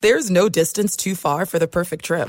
There's no distance too far for the perfect trip.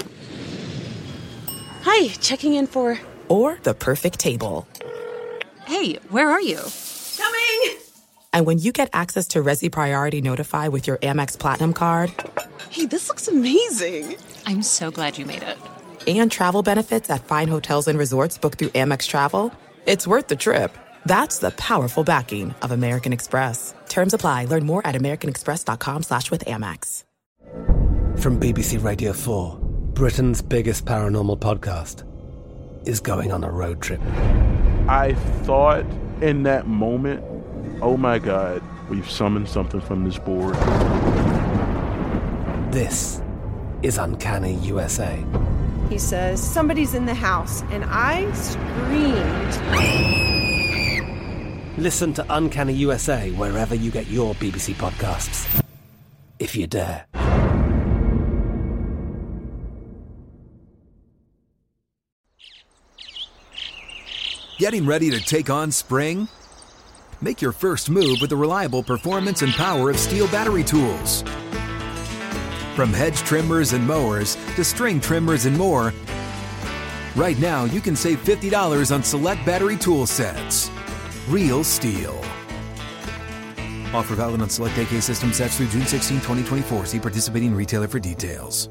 Hi, checking in for... Or the perfect table. Hey, where are you? Coming! And when you get access to Resi Priority Notify with your Amex Platinum card... Hey, this looks amazing. I'm so glad you made it. And travel benefits at fine hotels and resorts booked through Amex Travel, it's worth the trip. That's the powerful backing of American Express. Terms apply. Learn more at americanexpress.com/withAmex. From BBC Radio 4, Britain's biggest paranormal podcast is going on a road trip. I thought in that moment, oh my God, we've summoned something from this board. This is Uncanny USA. He says, somebody's in the house, and I screamed. Listen to Uncanny USA wherever you get your BBC podcasts, if you dare. Getting ready to take on spring? Make your first move with the reliable performance and power of Steel battery tools. From hedge trimmers and mowers to string trimmers and more, right now you can save $50 on select battery tool sets. Real Steel. Offer valid on select AK system sets through June 16, 2024. See participating retailer for details.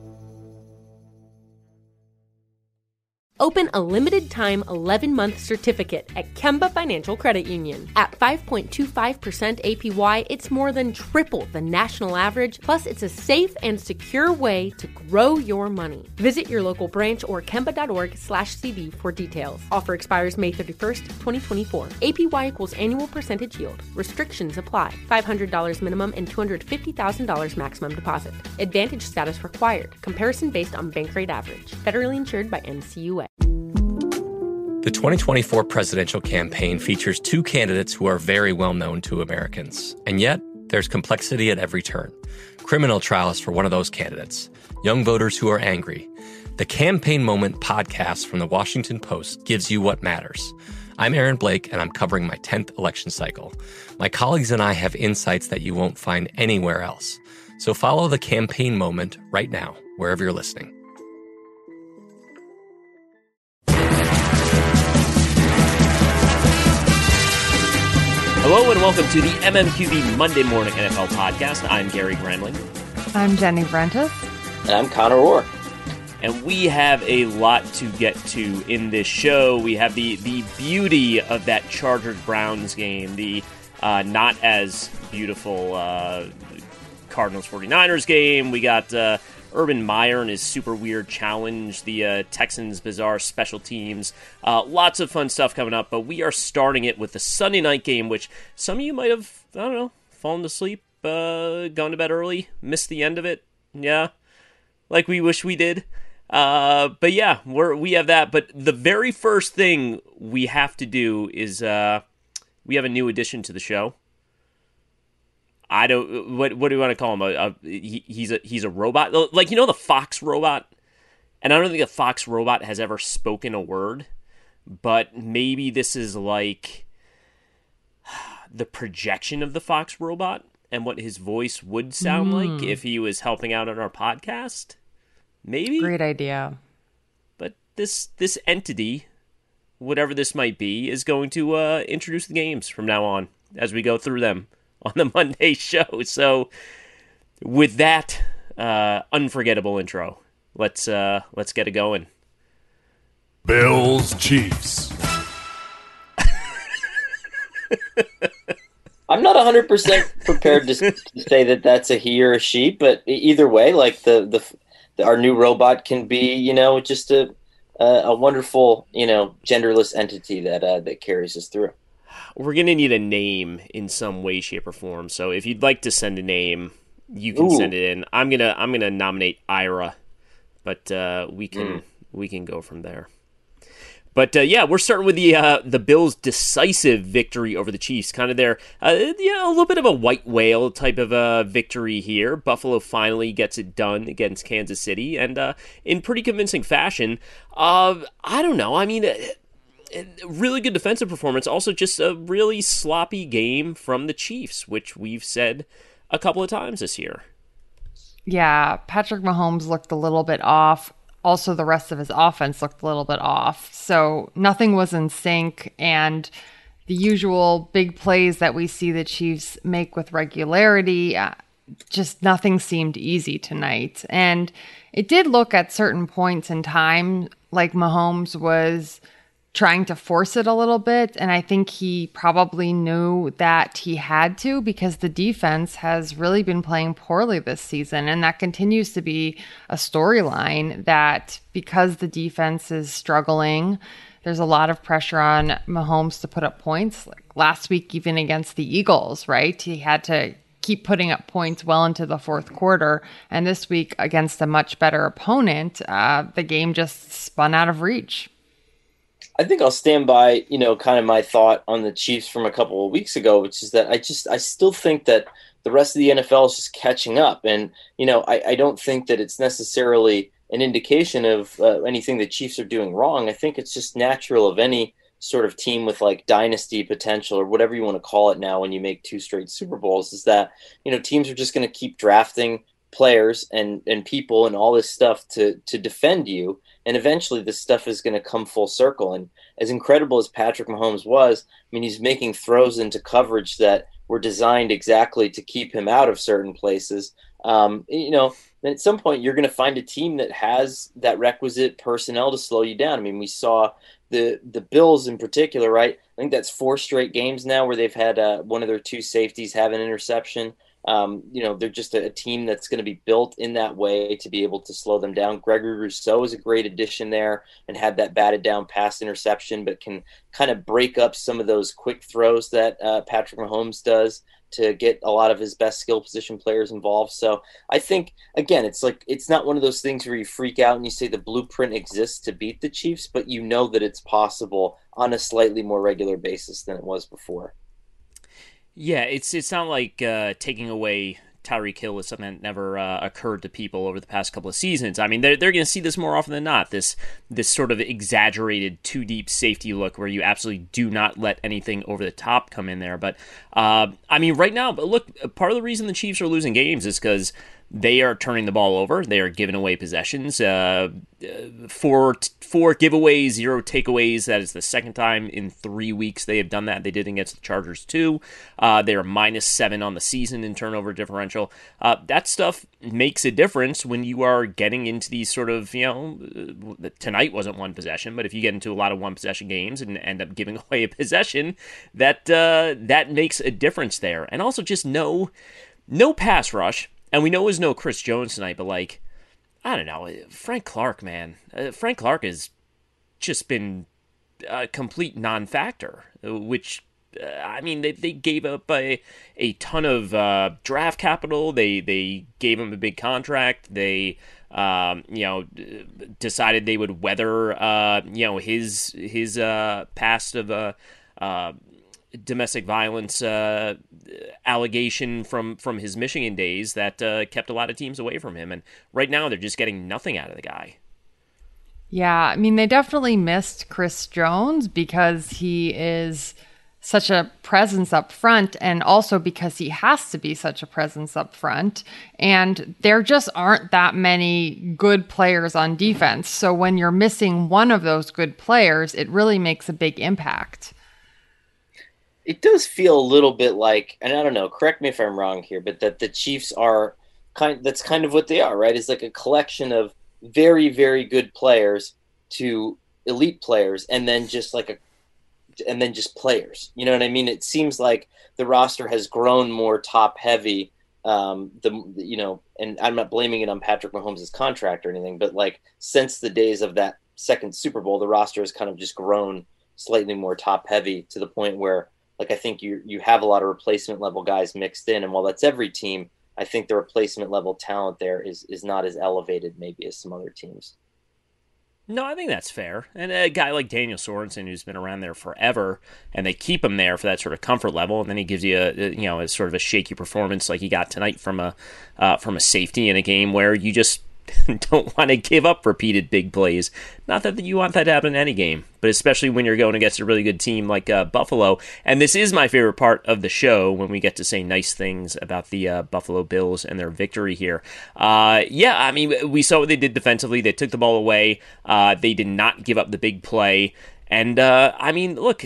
Open a limited-time 11-month certificate at Kemba Financial Credit Union. At 5.25% APY, it's more than triple the national average, plus it's a safe and secure way to grow your money. Visit your local branch or kemba.org/CD for details. Offer expires May 31st, 2024. APY equals annual percentage yield. Restrictions apply. $500 minimum and $250,000 maximum deposit. Advantage status required. Comparison based on bank rate average. Federally insured by NCUA. The 2024 presidential campaign features two candidates who are very well known to Americans. And yet, there's complexity at every turn. Criminal trials for one of those candidates. Young voters who are angry. The Campaign Moment podcast from the Washington Post gives you what matters. I'm Aaron Blake, and I'm covering my 10th election cycle. My colleagues and I have insights that you won't find anywhere else. So follow The Campaign Moment right now, wherever you're listening. Hello and welcome to the MMQB Monday Morning NFL Podcast. I'm Gary Gramling. I'm Jenny Brentis. And I'm Connor Orr. And we have a lot to get to in this show. We have the beauty of that Chargers-Browns game, the not as beautiful Cardinals-49ers game. We got Urban Meyer and his super weird challenge, the Texans' bizarre special teams. Lots of fun stuff coming up, but we are starting it with the Sunday night game, which some of you might have, I don't know, fallen asleep, gone to bed early, missed the end of it. Yeah, like we wish we did. But yeah, we have that. But the very first thing we have to do is we have a new addition to the show. I don't. What do you want to call him? He's a robot, like, you know, the Fox robot. And I don't think the Fox robot has ever spoken a word, but maybe this is like the projection of the Fox robot and what his voice would sound like if he was helping out on our podcast. Maybe. Great idea. But this entity, whatever this might be, is going to introduce the games from now on as we go through them on the Monday show. So with that unforgettable intro, let's get it going. Bills Chiefs. I'm not 100% prepared to say that that's a he or a she, but either way, like our new robot can be, you know, just a wonderful, you know, genderless entity that carries us through. We're going to need a name in some way, shape, or form. So if you'd like to send a name, you can send it in. I'm gonna nominate Ira, but we can go from there. But yeah, we're starting with the Bills' decisive victory over the Chiefs. Kind of their a little bit of a white whale type of a victory here. Buffalo finally gets it done against Kansas City, and in pretty convincing fashion. I don't know. I mean, really good defensive performance. Also, just a really sloppy game from the Chiefs, which we've said a couple of times this year. Yeah, Patrick Mahomes looked a little bit off. Also, the rest of his offense looked a little bit off. So nothing was in sync, and the usual big plays that we see the Chiefs make with regularity, just nothing seemed easy tonight. And it did look at certain points in time like Mahomes was trying to force it a little bit. And I think he probably knew that he had to, because the defense has really been playing poorly this season. And that continues to be a storyline, that because the defense is struggling, there's a lot of pressure on Mahomes to put up points. Like last week, even against the Eagles, right? He had to keep putting up points well into the fourth quarter. And this week, against a much better opponent, the game just spun out of reach. I think I'll stand by, kind of my thought on the Chiefs from a couple of weeks ago, which is that I still think that the rest of the NFL is just catching up. And, I don't think that it's necessarily an indication of anything the Chiefs are doing wrong. I think it's just natural of any sort of team with like dynasty potential, or whatever you want to call it now when you make 2 straight Super Bowls, is that, teams are just going to keep drafting players and people and all this stuff to defend you. And eventually this stuff is going to come full circle. And as incredible as Patrick Mahomes was, he's making throws into coverage that were designed exactly to keep him out of certain places. At some point you're going to find a team that has that requisite personnel to slow you down. We saw the Bills in particular, right? I think that's 4 straight games now where they've had one of their 2 safeties have an interception. They're just a team that's going to be built in that way to be able to slow them down. Gregory Rousseau is a great addition there and had that batted down pass interception, but can kind of break up some of those quick throws that Patrick Mahomes does to get a lot of his best skill position players involved. So I think, again, it's not one of those things where you freak out and you say the blueprint exists to beat the Chiefs, but you know that it's possible on a slightly more regular basis than it was before. Yeah, it's not like taking away Tyreek Hill is something that never occurred to people over the past couple of seasons. They're going to see this more often than not, this sort of exaggerated 2-deep safety look where you absolutely do not let anything over the top come in there. But, right now, look, part of the reason the Chiefs are losing games is because they are turning the ball over. They are giving away possessions. 4 giveaways, 0 takeaways. That is the second time in 3 weeks they have done that. They did against the Chargers too. They are -7 on the season in turnover differential. That stuff makes a difference when you are getting into these sort of, tonight wasn't one possession, but if you get into a lot of one possession games and end up giving away a possession, that makes a difference there. And also just no pass rush. And we know it was no Chris Jones tonight, but I don't know, Frank Clark, man. Frank Clark has just been a complete non-factor, which, they gave up a ton of draft capital. They gave him a big contract. They, decided they would weather, his past of domestic violence allegation from his Michigan days that kept a lot of teams away from him. And right now they're just getting nothing out of the guy. Yeah, they definitely missed Chris Jones because he is such a presence up front, and also because he has to be such a presence up front. And there just aren't that many good players on defense. So when you're missing one of those good players, it really makes a big impact. It does feel a little bit like, and I don't know, correct me if I'm wrong here, but that the Chiefs are that's kind of what they are, right? It's like a collection of very, very good players to elite players, and then just players. You know what I mean? It seems like the roster has grown more top heavy. And I'm not blaming it on Patrick Mahomes' contract or anything, but since the days of that second Super Bowl, the roster has kind of just grown slightly more top heavy to the point where, I think you have a lot of replacement level guys mixed in. And while that's every team, I think the replacement level talent there is not as elevated maybe as some other teams. No, I think that's fair. And a guy like Daniel Sorensen, who's been around there forever, and they keep him there for that sort of comfort level, and then he gives you a sort of a shaky performance like he got tonight from a safety in a game where you just don't want to give up repeated big plays. Not that you want that to happen in any game, but especially when you're going against a really good team like Buffalo. And this is my favorite part of the show, when we get to say nice things about the Buffalo Bills and their victory here. I mean, we saw what they did defensively. They took the ball away. They did not give up the big play. And, I mean, look,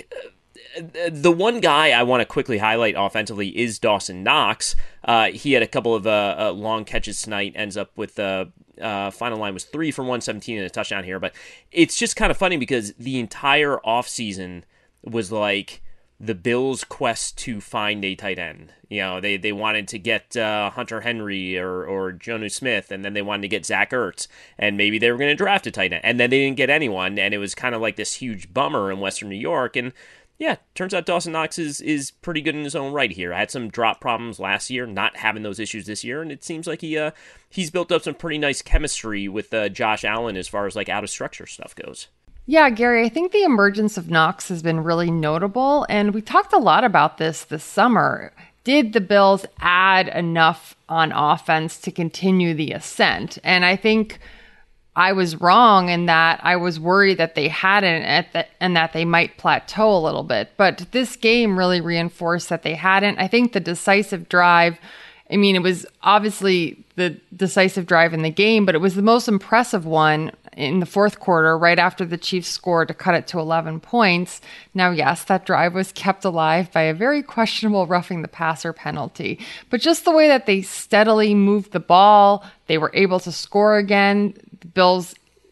the one guy I want to quickly highlight offensively is Dawson Knox. He had a couple of long catches tonight, ends up with final line was 3 for 117 and a touchdown here. But it's just kind of funny because the entire offseason was like the Bills' quest to find a tight end. You know, they wanted to get Hunter Henry or Jonnu Smith, and then they wanted to get Zach Ertz, and maybe they were going to draft a tight end, and then they didn't get anyone, and it was kind of like this huge bummer in Western New York. And yeah, turns out Dawson Knox is pretty good in his own right here. I had some drop problems last year, not having those issues this year, and it seems like he's built up some pretty nice chemistry with Josh Allen as far as like out of structure stuff goes. Yeah, Gary, I think the emergence of Knox has been really notable, and we talked a lot about this summer. Did the Bills add enough on offense to continue the ascent? And I think I was wrong in that I was worried that they hadn't and that they might plateau a little bit. But this game really reinforced that they hadn't. I think the decisive drive, I mean, it was obviously the decisive drive in the game, but it was the most impressive one in the fourth quarter, right after the Chiefs scored to cut it to 11 points. Now, yes, that drive was kept alive by a very questionable roughing the passer penalty. But just the way that they steadily moved the ball, they were able to score again. The Bills,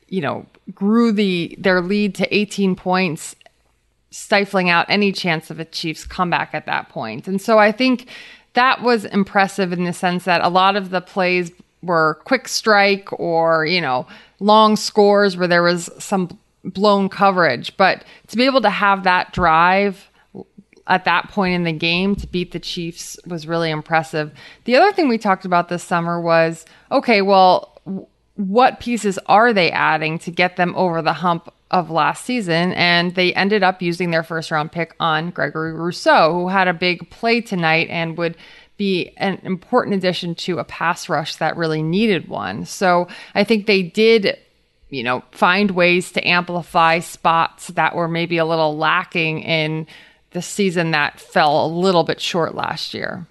grew their lead to 18 points, stifling out any chance of a Chiefs comeback at that point. And so I think that was impressive in the sense that a lot of the plays were quick strike or, long scores where there was some blown coverage. But to be able to have that drive at that point in the game to beat the Chiefs was really impressive. The other thing we talked about this summer was, okay, well, what pieces are they adding to get them over the hump of last season? And they ended up using their first round pick on Gregory Rousseau, who had a big play tonight and would be an important addition to a pass rush that really needed one. So I think they did, find ways to amplify spots that were maybe a little lacking in the season that fell a little bit short last year.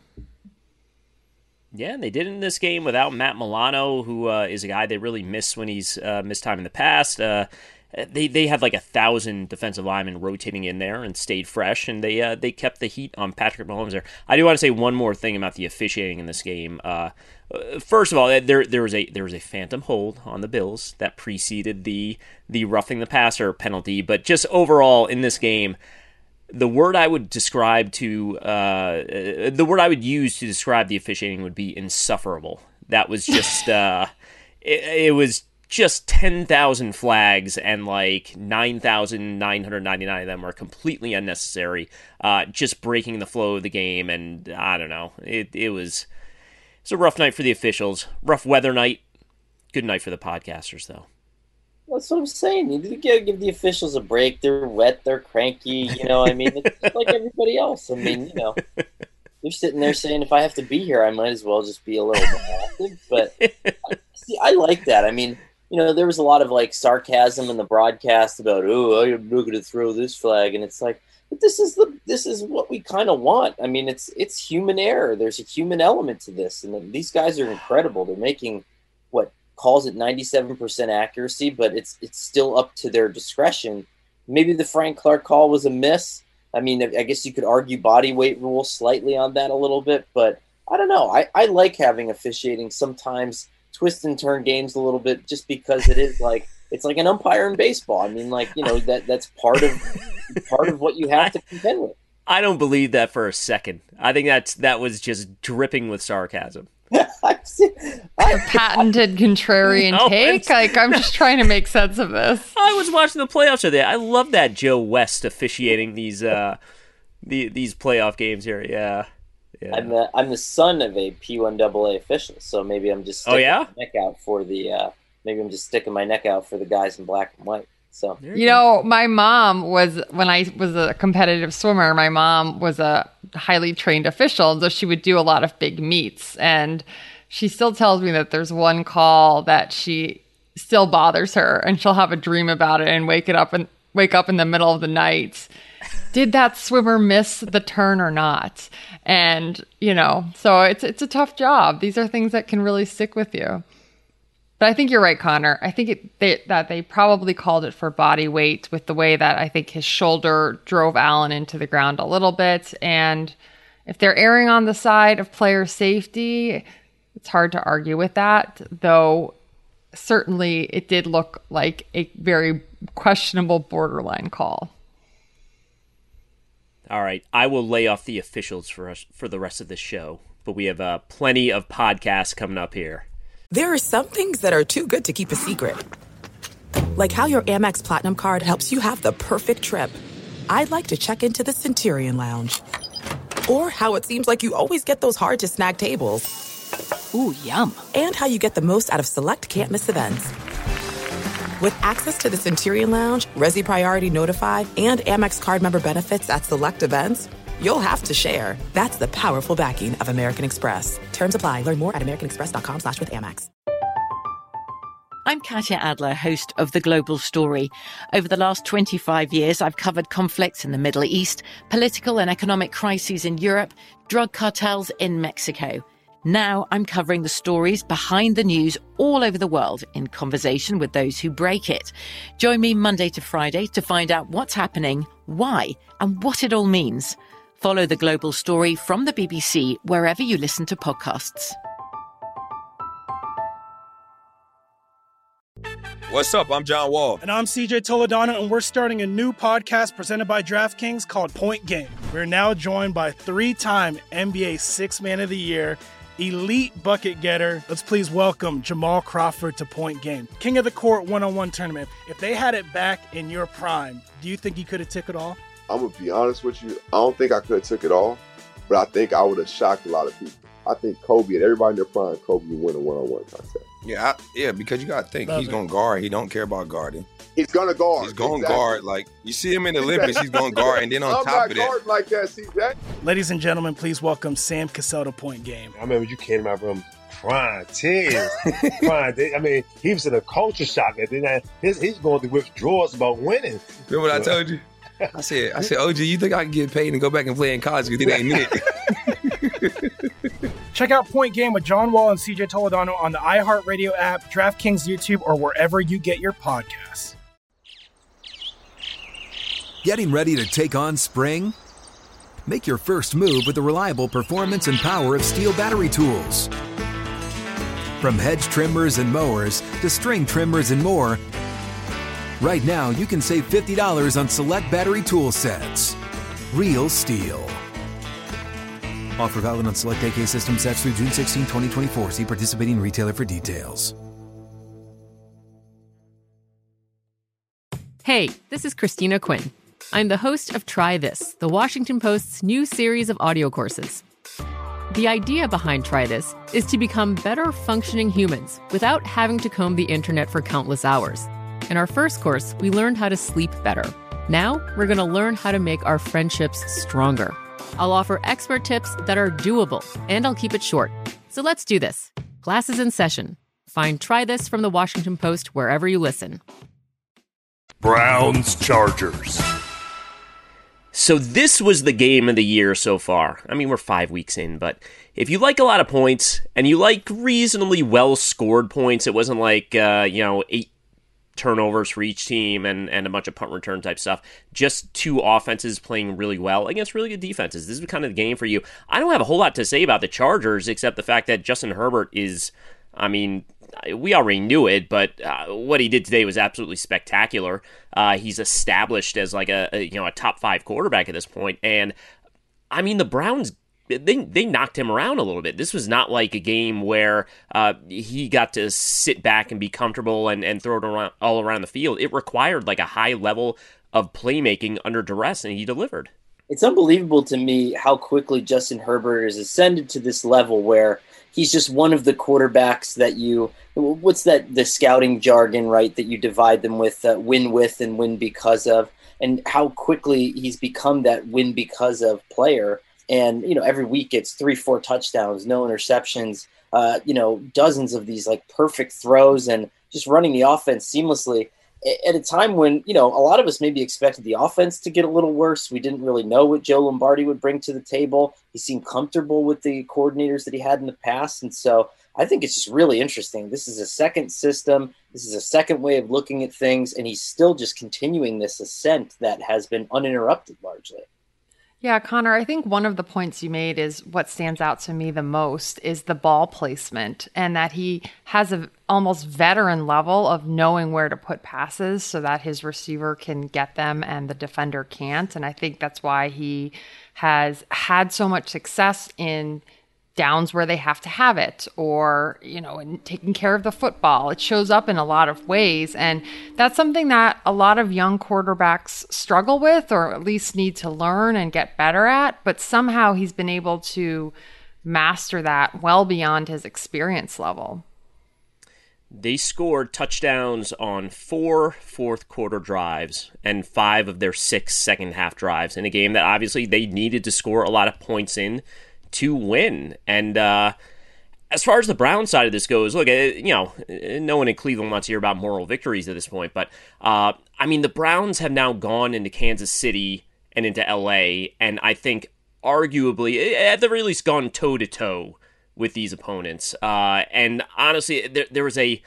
Yeah, and they did in this game without Matt Milano, who is a guy they really miss when he's missed time in the past. They had like 1,000 defensive linemen rotating in there and stayed fresh, and they kept the heat on Patrick Mahomes there. I do want to say one more thing about the officiating in this game. First of all, there was a phantom hold on the Bills that preceded the roughing the passer penalty, but just overall in this game, the word I would use to describe the officiating would be insufferable. That was just it was just 10,000 flags, and like 9,999 of them were completely unnecessary, just breaking the flow of the game. And I don't know, it was a rough night for the officials, rough weather night. Good night for the podcasters, though. That's what I'm saying. You gotta give the officials a break. They're wet, they're cranky. It's like everybody else. I mean, they're sitting there saying, if I have to be here, I might as well just be a little more active. But see, I like that. I mean, there was a lot of like sarcasm in the broadcast about, I'm not going to throw this flag, and it's like, but this is what we kind of want. I mean, it's human error. There's a human element to this, and these guys are incredible. They're making what calls it 97% accuracy, but it's still up to their discretion. Maybe the Frank Clark call was a miss. I mean, I guess you could argue body weight rule slightly on that a little bit, but I don't know. I like having officiating sometimes twist and turn games a little bit, just because it's like an umpire in baseball. I mean, that's part of what you have to contend with. I don't believe that for a second. I think that was just dripping with sarcasm. A patented contrarian take. I'm just trying to make sense of this. I was watching the playoffs today. I love that Joe West officiating these playoff games here. Yeah. I'm the son of a P1AA official, so maybe I'm just sticking my neck out for the guys in black and white. So my mom was, when I was a competitive swimmer, my mom was a highly trained official, and so she would do a lot of big meets, and she still tells me that there's one call that she still bothers her, and she'll have a dream about it and wake up in the middle of the night. Did that swimmer miss the turn or not? And, so it's a tough job. These are things that can really stick with you. But I think you're right, Connor. I think that they probably called it for body weight with the way that I think his shoulder drove Allen into the ground a little bit. And if they're erring on the side of player safety, it's hard to argue with that, though certainly it did look like a very questionable borderline call. All right, I will lay off the officials for us for the rest of the show, but we have plenty of podcasts coming up here. There are some things that are too good to keep a secret. Like how your Amex Platinum card helps you have the perfect trip. I'd like to check into the Centurion Lounge. Or how it seems like you always get those hard-to-snag tables. Ooh, yum. And how you get the most out of select can't-miss events. With access to the Centurion Lounge, Resi Priority Notify, and Amex card member benefits at select events, you'll have to share. That's the powerful backing of American Express. Terms apply. Learn more at americanexpress.com/withAmex. I'm Katya Adler, host of The Global Story. Over the last 25 years, I've covered conflicts in the Middle East, political and economic crises in Europe, drug cartels in Mexico. Now I'm covering the stories behind the news all over the world in conversation with those who break it. Join me Monday to Friday to find out what's happening, why, and what it all means. Follow The Global Story from the BBC wherever you listen to podcasts. What's up? I'm John Wall. And I'm CJ Toledano, and we're starting a new podcast presented by DraftKings called Point Game. We're now joined by three-time NBA Sixth Man of the Year, elite bucket getter. Let's please welcome Jamal Crawford to Point Game. King of the Court one-on-one tournament. If they had it back in your prime, do you think you could have took it all? I'm going to be honest with you. I don't think I could have took it all, but I think I would have shocked a lot of people. I think Kobe and everybody in their prime, Kobe would win a one-on-one contest. Yeah, because you got to think, he's going to guard. He don't care about guarding. He's going to guard. He's going to guard. Like, you see him in the Olympics, he's going to guard. And then on top of that. Like that, see that? Ladies and gentlemen, please welcome Sam Cassell to Point Game. I remember you came out from prime 10. I mean, he was in a culture shock. And then he's going through withdrawals about winning. Remember what I told you? I said, OG, you think I can get paid and go back and play in college because it ain't it? Check out Point Game with John Wall and CJ Toledano on the iHeartRadio app, DraftKings YouTube, or wherever you get your podcasts. Getting ready to take on spring? Make your first move with the reliable performance and power of Steel battery tools. From hedge trimmers and mowers to string trimmers and more, right now you can save $50 on select battery tool sets. Real Steel. Offer valid on select AK system sets through June 16, 2024. See participating retailer for details. Hey, this is Christina Quinn. I'm the host of Try This, the Washington Post's new series of audio courses. The idea behind Try This is to become better functioning humans without having to comb the internet for countless hours. In our first course, we learned how to sleep better. Now, we're going to learn how to make our friendships stronger. I'll offer expert tips that are doable, and I'll keep it short. So let's do this. Class is in session. Find Try This from the Washington Post wherever you listen. Browns Chargers. So this was the game of the year so far. I mean, we're 5 weeks in, but if you like a lot of points and you like reasonably well-scored points, it wasn't like, 8 turnovers for each team and a bunch of punt return type stuff. Just two offenses playing really well against really good defenses. This is kind of the game for you. I don't have a whole lot to say about the Chargers except the fact that Justin Herbert is, we already knew it, but what he did today was absolutely spectacular. He's established as like a top 5 quarterback at this point. And I mean, the Browns, they knocked him around a little bit. This was not like a game where he got to sit back and be comfortable and throw it all around the field. It required like a high level of playmaking under duress, and he delivered. It's unbelievable to me how quickly Justin Herbert has ascended to this level where he's just one of the quarterbacks that the scouting jargon, right, that you divide them with, win with and win because of, and how quickly he's become that win because of player. And, every week it's 3-4 touchdowns, no interceptions. dozens of these like perfect throws and just running the offense seamlessly at a time when, a lot of us maybe expected the offense to get a little worse. We didn't really know what Joe Lombardi would bring to the table. He seemed comfortable with the coordinators that he had in the past. And so I think it's just really interesting. This is a second system. This is a second way of looking at things. And he's still just continuing this ascent that has been uninterrupted largely. Yeah, Connor, I think one of the points you made is what stands out to me the most is the ball placement, and that he has a almost veteran level of knowing where to put passes so that his receiver can get them and the defender can't. And I think that's why he has had so much success in downs where they have to have it, or, in taking care of the football. It shows up in a lot of ways. And that's something that a lot of young quarterbacks struggle with, or at least need to learn and get better at. But somehow he's been able to master that well beyond his experience level. They scored touchdowns on 4 fourth quarter drives and 5 of their 6 second half drives in a game that obviously they needed to score a lot of points in to win. And as far as the Browns side of this goes, look, no one in Cleveland wants to hear about moral victories at this point, but the Browns have now gone into Kansas City and into LA, and I think arguably, at the very least, gone toe-to-toe with these opponents. And honestly, there was a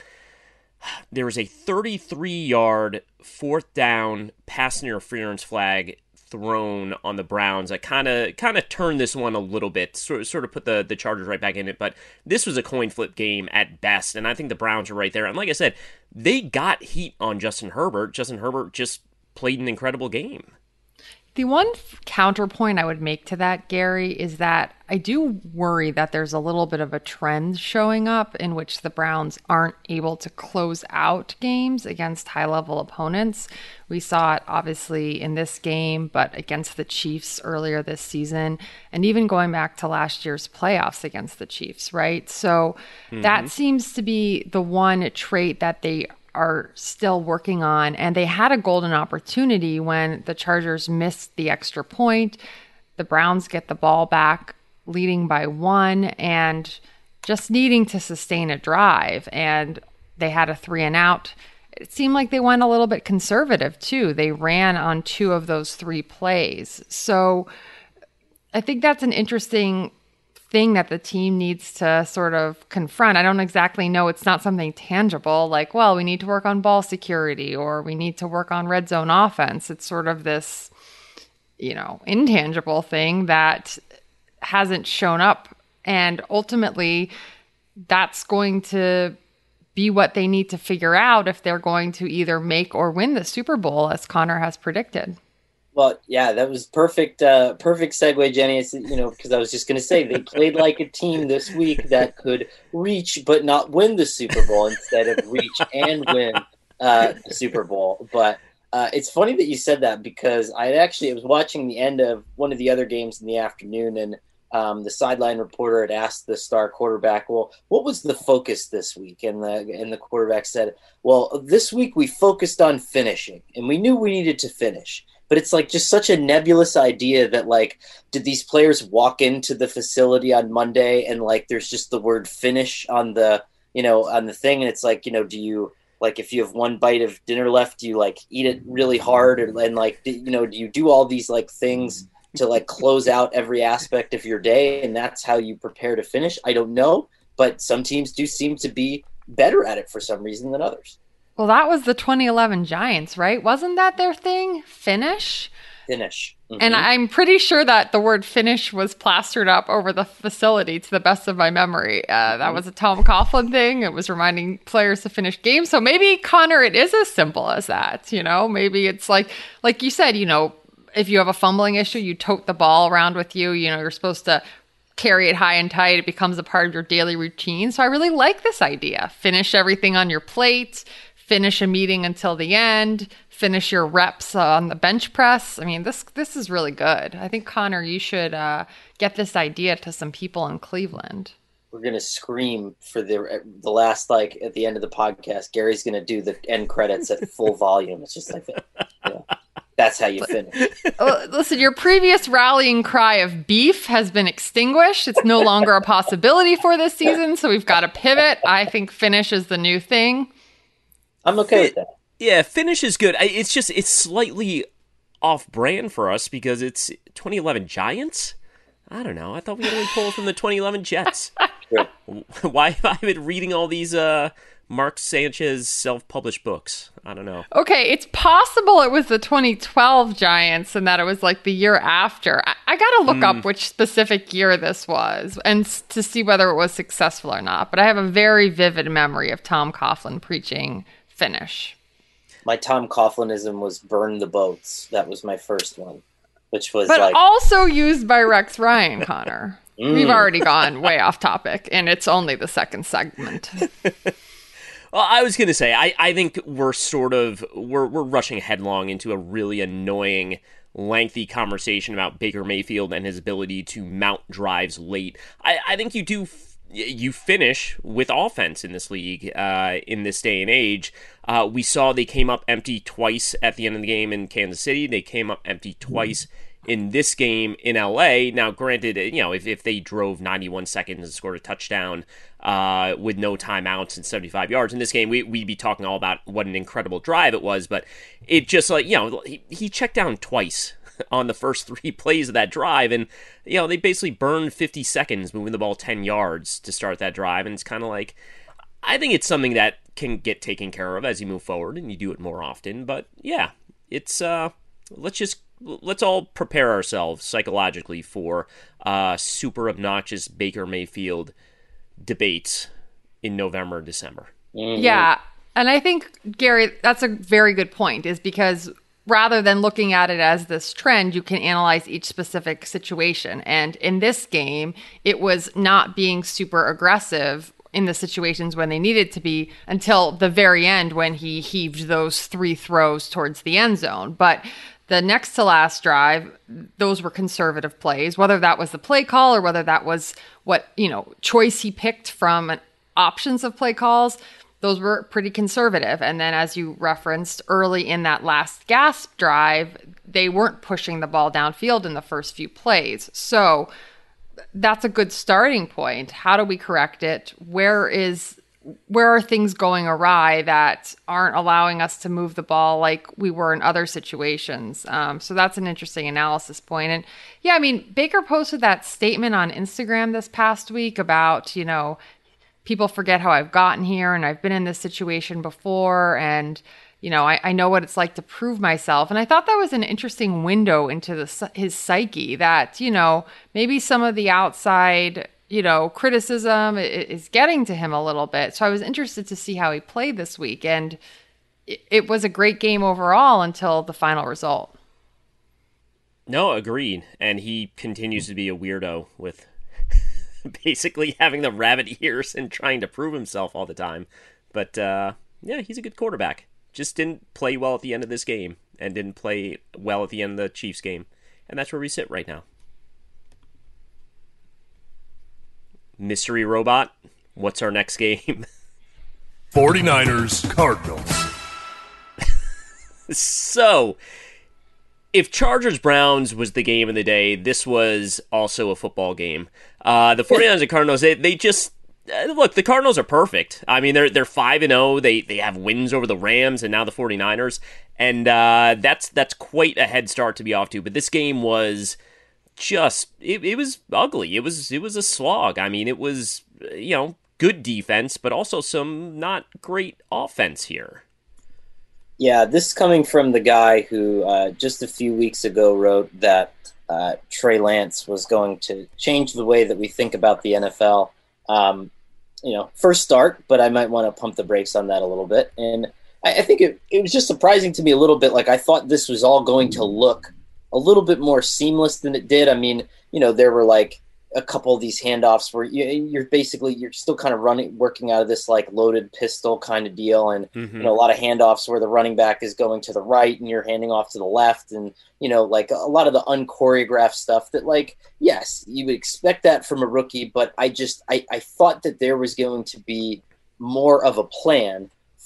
33-yard fourth down pass interference flag thrown on the Browns. I kind of turned this one a little bit, sort of put the Chargers right back in it, but this was a coin flip game at best, and I think the Browns are right there. And like I said, they got heat on Justin Herbert. Justin Herbert just played an incredible game. The one counterpoint I would make to that, Gary, is that I do worry that there's a little bit of a trend showing up in which the Browns aren't able to close out games against high-level opponents. We saw it obviously in this game, but against the Chiefs earlier this season, and even going back to last year's playoffs against the Chiefs, right? So that seems to be the one trait that they are still working on. And they had a golden opportunity when the Chargers missed the extra point. The Browns get the ball back, leading by 1 and just needing to sustain a drive. And they had a 3-and-out. It seemed like they went a little bit conservative too. They ran on 2 of those 3 plays. So I think that's an interesting thing that the team needs to sort of confront. I don't exactly know. It's not something tangible like, well, we need to work on ball security or we need to work on red zone offense. It's sort of this, intangible thing that hasn't shown up. And ultimately, that's going to be what they need to figure out if they're going to either make or win the Super Bowl, as Connor has predicted. Well, yeah, that was perfect segue, Jenny. It's, because I was just going to say they played like a team this week that could reach but not win the Super Bowl instead of reach and win the Super Bowl. But it's funny that you said that because I was watching the end of one of the other games in the afternoon, and the sideline reporter had asked the star quarterback, well, what was the focus this week? And the quarterback said, well, this week we focused on finishing, and we knew we needed to finish. But it's like just such a nebulous idea that like, did these players walk into the facility on Monday and like, there's just the word finish on the, on the thing. And it's like, do you like, if you have one bite of dinner left, do you like eat it really hard? And like, do you do all these like things to like close out every aspect of your day? And that's how you prepare to finish. I don't know, but some teams do seem to be better at it for some reason than others. Well, that was the 2011 Giants, right? Wasn't that their thing? Finish? Finish. Mm-hmm. And I'm pretty sure that the word finish was plastered up over the facility to the best of my memory. That was a Tom Coughlin thing. It was reminding players to finish games. So maybe, Connor, it is as simple as that. Maybe it's like you said, if you have a fumbling issue, you tote the ball around with you. You're supposed to carry it high and tight. It becomes a part of your daily routine. So I really like this idea. Finish everything on your plate. Finish a meeting until the end, finish your reps on the bench press. I mean, this is really good. I think, Connor, you should get this idea to some people in Cleveland. We're going to scream for the last, at the end of the podcast. Gary's going to do the end credits at full volume. It's just like that. Yeah. that's how you finish. Listen, your previous rallying cry of beef has been extinguished. It's no longer a possibility for this season, so we've got to pivot. I think finish is the new thing. I'm okay with that. Yeah, finish is good. It's just, it's slightly off-brand for us because it's 2011 Giants? I don't know. I thought we had only pulled from the 2011 Jets. Sure. Why have I been reading all these Mark Sanchez self-published books? I don't know. Okay, it's possible it was the 2012 Giants and that it was like the year after. I got to look up which specific year this was and to see whether it was successful or not. But I have a very vivid memory of Tom Coughlin preaching finish. My Tom Coughlinism was burn the boats. That was my first one, which was but also used by Rex Ryan, Connor. We've already gone way off topic, and it's only the second segment. Well, I was going to say, I think we're rushing headlong into a really annoying, lengthy conversation about Baker Mayfield and his ability to mount drives late. I think you finish with offense in this league in this day and age. We saw they came up empty twice at the end of the game in Kansas City. They came up empty twice in this game in LA. Now, granted, if they drove 91 seconds and scored a touchdown with no timeouts and 75 yards in this game, we'd be talking all about what an incredible drive it was. But it just he checked down twice on the first 3 plays of that drive, and they basically burned 50 seconds moving the ball 10 yards to start that drive. And it's kind of like, I think it's something that can get taken care of as you move forward and you do it more often. But yeah, it's let's all prepare ourselves psychologically for super obnoxious Baker Mayfield debates in November and December. Mm-hmm. Yeah, and I think, Gary, that's a very good point, is because rather than looking at it as this trend, you can analyze each specific situation. And in this game, it was not being super aggressive in the situations when they needed to be until the very end when he heaved those 3 throws towards the end zone. But the next to last drive, those were conservative plays, whether that was the play call or whether that was what, choice he picked from options of play calls. Those were pretty conservative. And then as you referenced early in that last gasp drive, they weren't pushing the ball downfield in the first few plays. So that's a good starting point. How do we correct it? Where are things going awry that aren't allowing us to move the ball like we were in other situations? So that's an interesting analysis point. And yeah, Baker posted that statement on Instagram this past week about, people forget how I've gotten here and I've been in this situation before. And, I know what it's like to prove myself. And I thought that was an interesting window into his psyche that, maybe some of the outside criticism is getting to him a little bit. So I was interested to see how he played this week. And it was a great game overall until the final result. No, agreed. And he continues to be a weirdo with basically having the rabbit ears and trying to prove himself all the time. But yeah, he's a good quarterback. Just didn't play well at the end of this game and didn't play well at the end of the Chiefs game. And that's where we sit right now. Mystery Robot, what's our next game? 49ers Cardinals. So, if Chargers-Browns was the game of the day, this was also a football game. The 49ers and Cardinals, they just... Look, the Cardinals are perfect. They're 5-0. They have wins over the Rams and now the 49ers. And that's quite a head start to be off to. But this game was... it was ugly. It was a slog. It was, good defense, but also some not great offense here. Yeah, this is coming from the guy who just a few weeks ago wrote that Trey Lance was going to change the way that we think about the NFL. First start, but I might want to pump the brakes on that a little bit. And I think it was just surprising to me a little bit. Like, I thought this was all going to look a little bit more seamless than it did. There were like a couple of these handoffs where you're still kind of working out of this like loaded pistol kind of deal. And, a lot of handoffs where the running back is going to the right and you're handing off to the left. And, like a lot of the unchoreographed stuff that, like, yes, you would expect that from a rookie, but I thought that there was going to be more of a plan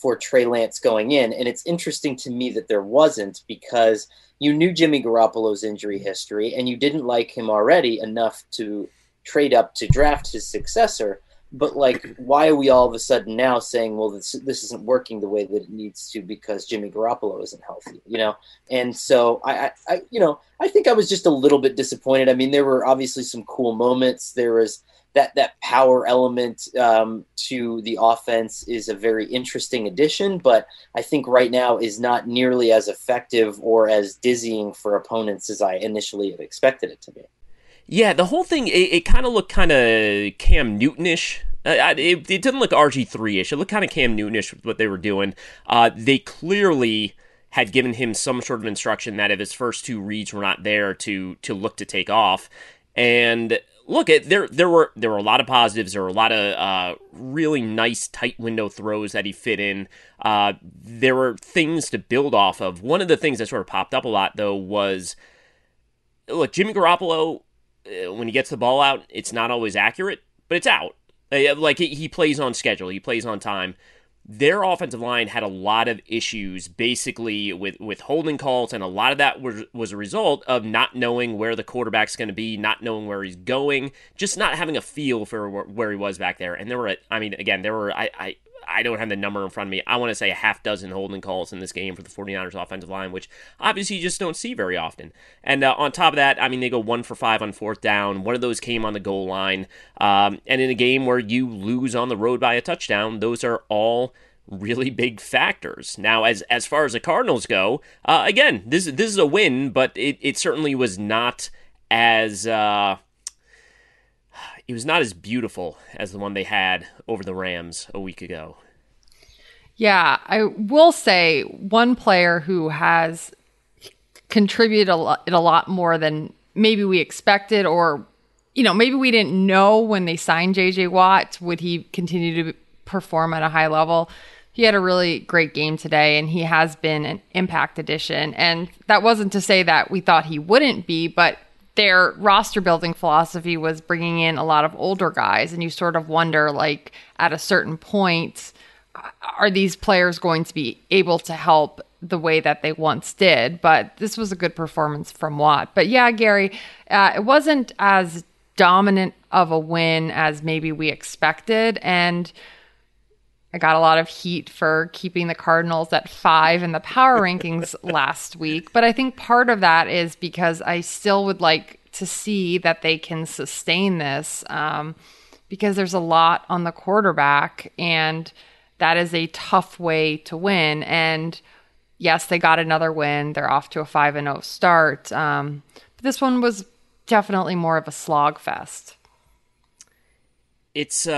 for Trey Lance going in. And it's interesting to me that there wasn't, because you knew Jimmy Garoppolo's injury history and you didn't like him already enough to trade up to draft his successor. But like, why are we all of a sudden now saying, well, this isn't working the way that it needs to because Jimmy Garoppolo isn't healthy, And so I think I was just a little bit disappointed. I mean, there were obviously some cool moments. There was that power element to the offense is a very interesting addition, but I think right now is not nearly as effective or as dizzying for opponents as I initially had expected it to be. Yeah, the whole thing, it kind of looked kind of Cam Newton-ish. It didn't look RG3-ish. It looked kind of Cam Newton-ish with what they were doing. They clearly had given him some sort of instruction that if his first two reads were not there to look to take off. And look, there were a lot of positives. There were a lot of really nice tight window throws that he fit in. There were things to build off of. One of the things that sort of popped up a lot, though, was, look, Jimmy Garoppolo, when he gets the ball out, it's not always accurate, but it's out. Like, he plays on schedule. He plays on time. Their offensive line had a lot of issues, basically, with holding calls, and a lot of that was a result of not knowing where the quarterback's going to be, not knowing where he's going, just not having a feel for where he was back there. And there were, I don't have the number in front of me. I want to say a half dozen holding calls in this game for the 49ers offensive line, which obviously you just don't see very often. And on top of that, they go 1 for 5 on fourth down. One of those came on the goal line. And in a game where you lose on the road by a touchdown, those are all really big factors. Now, as far as the Cardinals go, again, this is a win, but it certainly was not as... it was not as beautiful as the one they had over the Rams a week ago. Yeah, I will say one player who has contributed a lot more than maybe we expected, or, maybe we didn't know when they signed J.J. Watt, would he continue to perform at a high level. He had a really great game today, and he has been an impact addition. And that wasn't to say that we thought he wouldn't be, but their roster building philosophy was bringing in a lot of older guys, and you sort of wonder, like, at a certain point, are these players going to be able to help the way that they once did? But this was a good performance from Watt. But yeah, Gary, it wasn't as dominant of a win as maybe we expected, and I got a lot of heat for keeping the Cardinals at 5 in the power rankings last week. But I think part of that is because I still would like to see that they can sustain this, because there's a lot on the quarterback, and that is a tough way to win. And yes, they got another win. They're off to a 5-0 start. But this one was definitely more of a slog fest. It's, you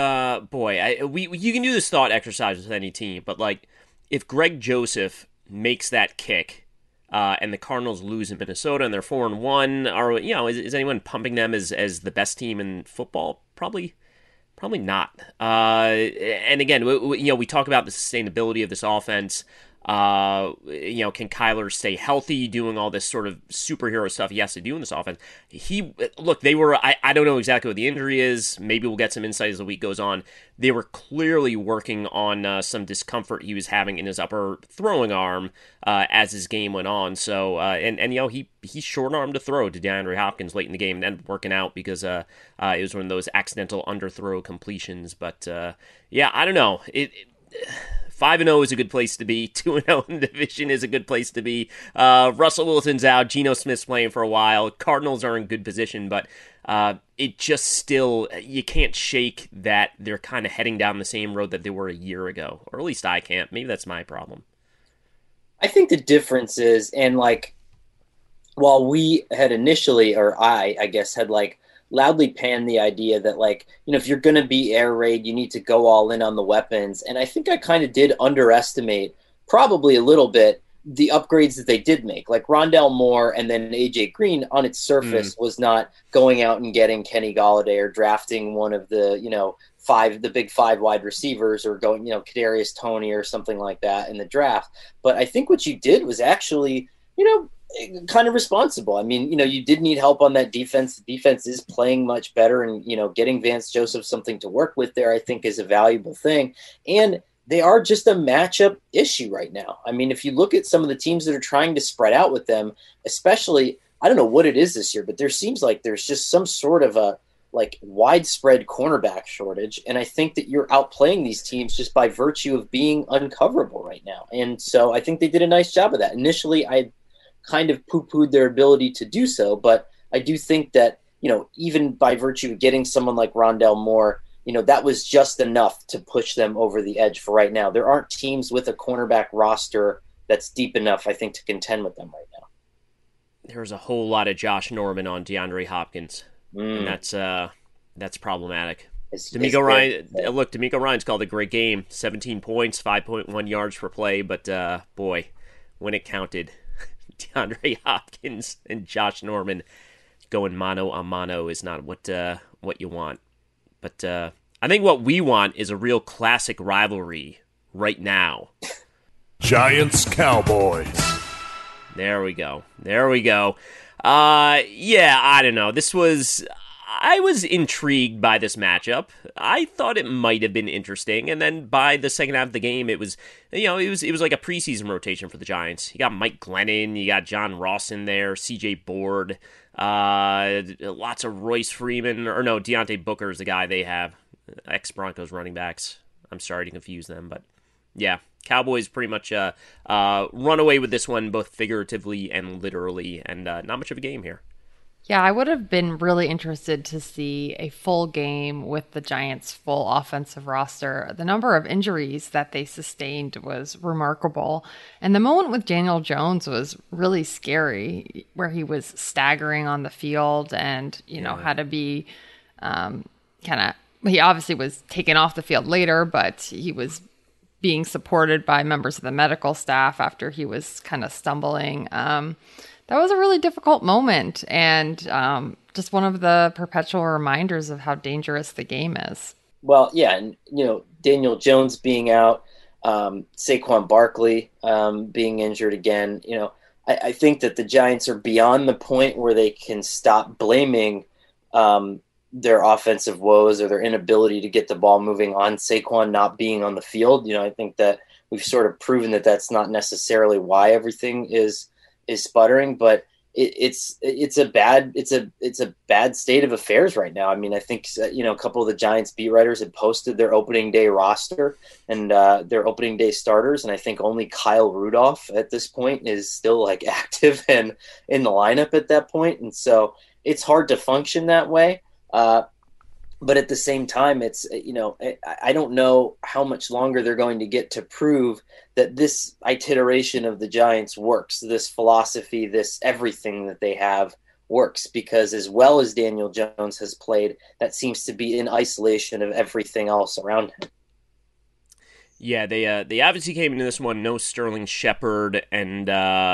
can do this thought exercise with any team, but, like, if Greg Joseph makes that kick, and the Cardinals lose in Minnesota and they're 4-1, is anyone pumping them as the best team in football? Probably not. And again, we talk about the sustainability of this offense. Can Kyler stay healthy doing all this sort of superhero stuff he has to do in this offense? I don't know exactly what the injury is. Maybe we'll get some insight as the week goes on. They were clearly working on some discomfort he was having in his upper throwing arm as his game went on. So, he short-armed a throw to DeAndre Hopkins late in the game and ended up working out because it was one of those accidental underthrow completions. But, I don't know. 5-0 is a good place to be. 2-0 in the division is a good place to be. Russell Wilson's out. Geno Smith's playing for a while. Cardinals are in good position, but it just still, you can't shake that they're kind of heading down the same road that they were a year ago. Or at least I can't. Maybe that's my problem. I think the difference is, and like, while we had initially, or I guess, had like loudly panned the idea that, like, if you're going to be air raid, you need to go all in on the weapons. And I think I kind of did underestimate, probably a little bit, the upgrades that they did make. Like Rondale Moore and then AJ Green on its surface was not going out and getting Kenny Golladay or drafting one of the, the big 5 wide receivers, or going, Kadarius Toney or something like that in the draft. But I think what you did was actually, kind of responsible. I mean, you did need help on that defense. The defense is playing much better, and, getting Vance Joseph something to work with there, I think, is a valuable thing. And they are just a matchup issue right now. I mean, if you look at some of the teams that are trying to spread out with them, especially, I don't know what it is this year, but there seems like there's just some sort of a widespread cornerback shortage. And I think that you're outplaying these teams just by virtue of being uncoverable right now. And so I think they did a nice job of that. Initially, I kind of poo-pooed their ability to do so, but I do think that, even by virtue of getting someone like Rondale Moore, that was just enough to push them over the edge for right now. There aren't teams with a cornerback roster that's deep enough, I think, to contend with them right now. There's a whole lot of Josh Norman on DeAndre Hopkins, and that's problematic. DeMeco Ryans called a great game, 17 points, 5.1 yards per play, but boy, when it counted, DeAndre Hopkins and Josh Norman going mano a mano is not what you want. But I think what we want is a real classic rivalry right now. Giants-Cowboys. There we go. Yeah, I don't know. I was intrigued by this matchup. I thought it might have been interesting, and then by the second half of the game, it was like a preseason rotation for the Giants. You got Mike Glennon, you got John Ross in there, C.J. Board, lots of Royce Freeman, or no, Deontay Booker is the guy they have, ex-Broncos running backs. I'm sorry to confuse them, but yeah, Cowboys pretty much run away with this one, both figuratively and literally, and not much of a game here. Yeah, I would have been really interested to see a full game with the Giants' full offensive roster. The number of injuries that they sustained was remarkable. And the moment with Daniel Jones was really scary, where he was staggering on the field and, had to be he obviously was taken off the field later, but he was being supported by members of the medical staff after he was kind of stumbling. That was a really difficult moment, and just one of the perpetual reminders of how dangerous the game is. Well, yeah, and Daniel Jones being out, Saquon Barkley being injured again. I think that the Giants are beyond the point where they can stop blaming their offensive woes or their inability to get the ball moving on Saquon not being on the field. I think that we've sort of proven that that's not necessarily why everything is sputtering, but it's a bad state of affairs right now. I mean, I think a couple of the Giants beat writers had posted their opening day roster and their opening day starters, and I think only Kyle Rudolph at this point is still active and in the lineup at that point, and so it's hard to function that way. But at the same time, it's, I don't know how much longer they're going to get to prove that this iteration of the Giants works, this philosophy, this everything that they have works, because as well as Daniel Jones has played, that seems to be in isolation of everything else around him. Yeah, they obviously came into this one no Sterling Shepard, and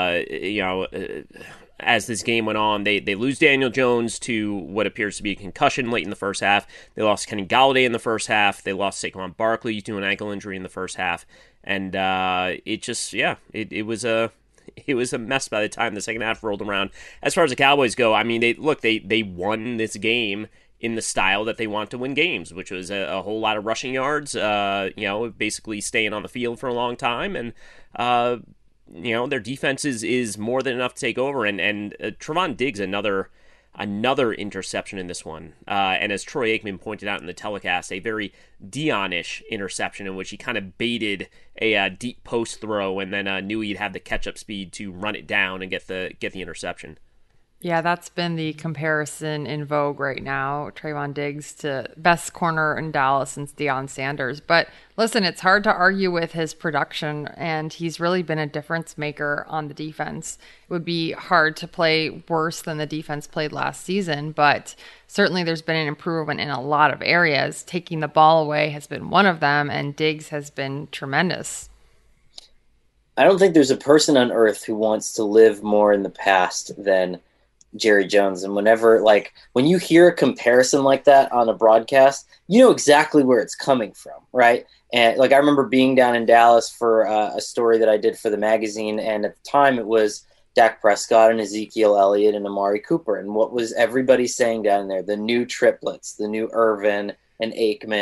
as this game went on, they lose Daniel Jones to what appears to be a concussion late in the first half. They lost Kenny Golladay in the first half. They lost Saquon Barkley to an ankle injury in the first half, and it was a mess by the time the second half rolled around. As far as the Cowboys go, I mean, they won this game in the style that they want to win games, which was a whole lot of rushing yards, basically staying on the field for a long time, and their defense is more than enough to take over, and Trevon Diggs, another interception in this one, and as Troy Aikman pointed out in the telecast, a very Deion-ish interception in which he kind of baited a deep post throw and then knew he'd have the catch-up speed to run it down and get the interception. Yeah, that's been the comparison in vogue right now. Trevon Diggs to best corner in Dallas since Deion Sanders. But listen, it's hard to argue with his production, and he's really been a difference maker on the defense. It would be hard to play worse than the defense played last season, but certainly there's been an improvement in a lot of areas. Taking the ball away has been one of them, and Diggs has been tremendous. I don't think there's a person on earth who wants to live more in the past than Jerry Jones. And whenever, when you hear a comparison like that on a broadcast, you know exactly where it's coming from, right? And I remember being down in Dallas for a story that I did for the magazine, and at the time it was Dak Prescott and Ezekiel Elliott and Amari Cooper. And what was everybody saying down there? The new triplets, the new Irvin and Aikman.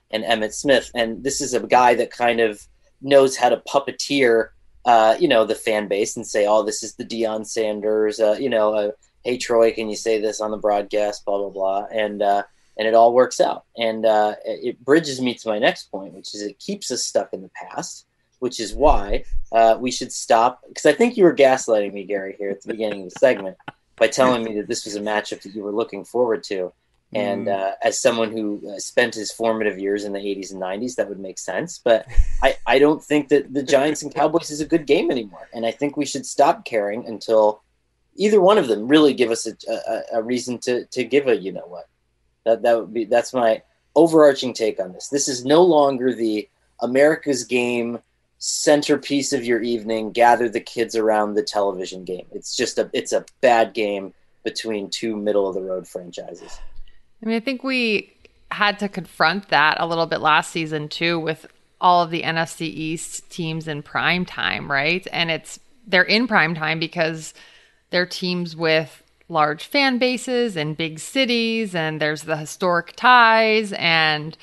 and Emmitt Smith. And this is a guy that kind of knows how to puppeteer, the fan base and say, oh, this is the Deion Sanders, hey, Troy, can you say this on the broadcast, blah, blah, blah. And it all works out. And it bridges me to my next point, which is it keeps us stuck in the past, which is why we should stop. Because I think you were gaslighting me, Gary, here at the beginning of the segment by telling me that this was a matchup that you were looking forward to. And as someone who spent his formative years in the 80s and 90s, that would make sense. But I don't think that the Giants and Cowboys is a good game anymore. And I think we should stop caring until either one of them really give us a reason to give a you-know-what. That's my overarching take on this. This is no longer the America's game centerpiece of your evening, gather the kids around the television game. It's a bad game between two middle-of-the-road franchises. I mean, I think we had to confront that a little bit last season, too, with all of the NFC East teams in prime time, right? And they're in prime time because they're teams with large fan bases in big cities, and there's the historic ties, and,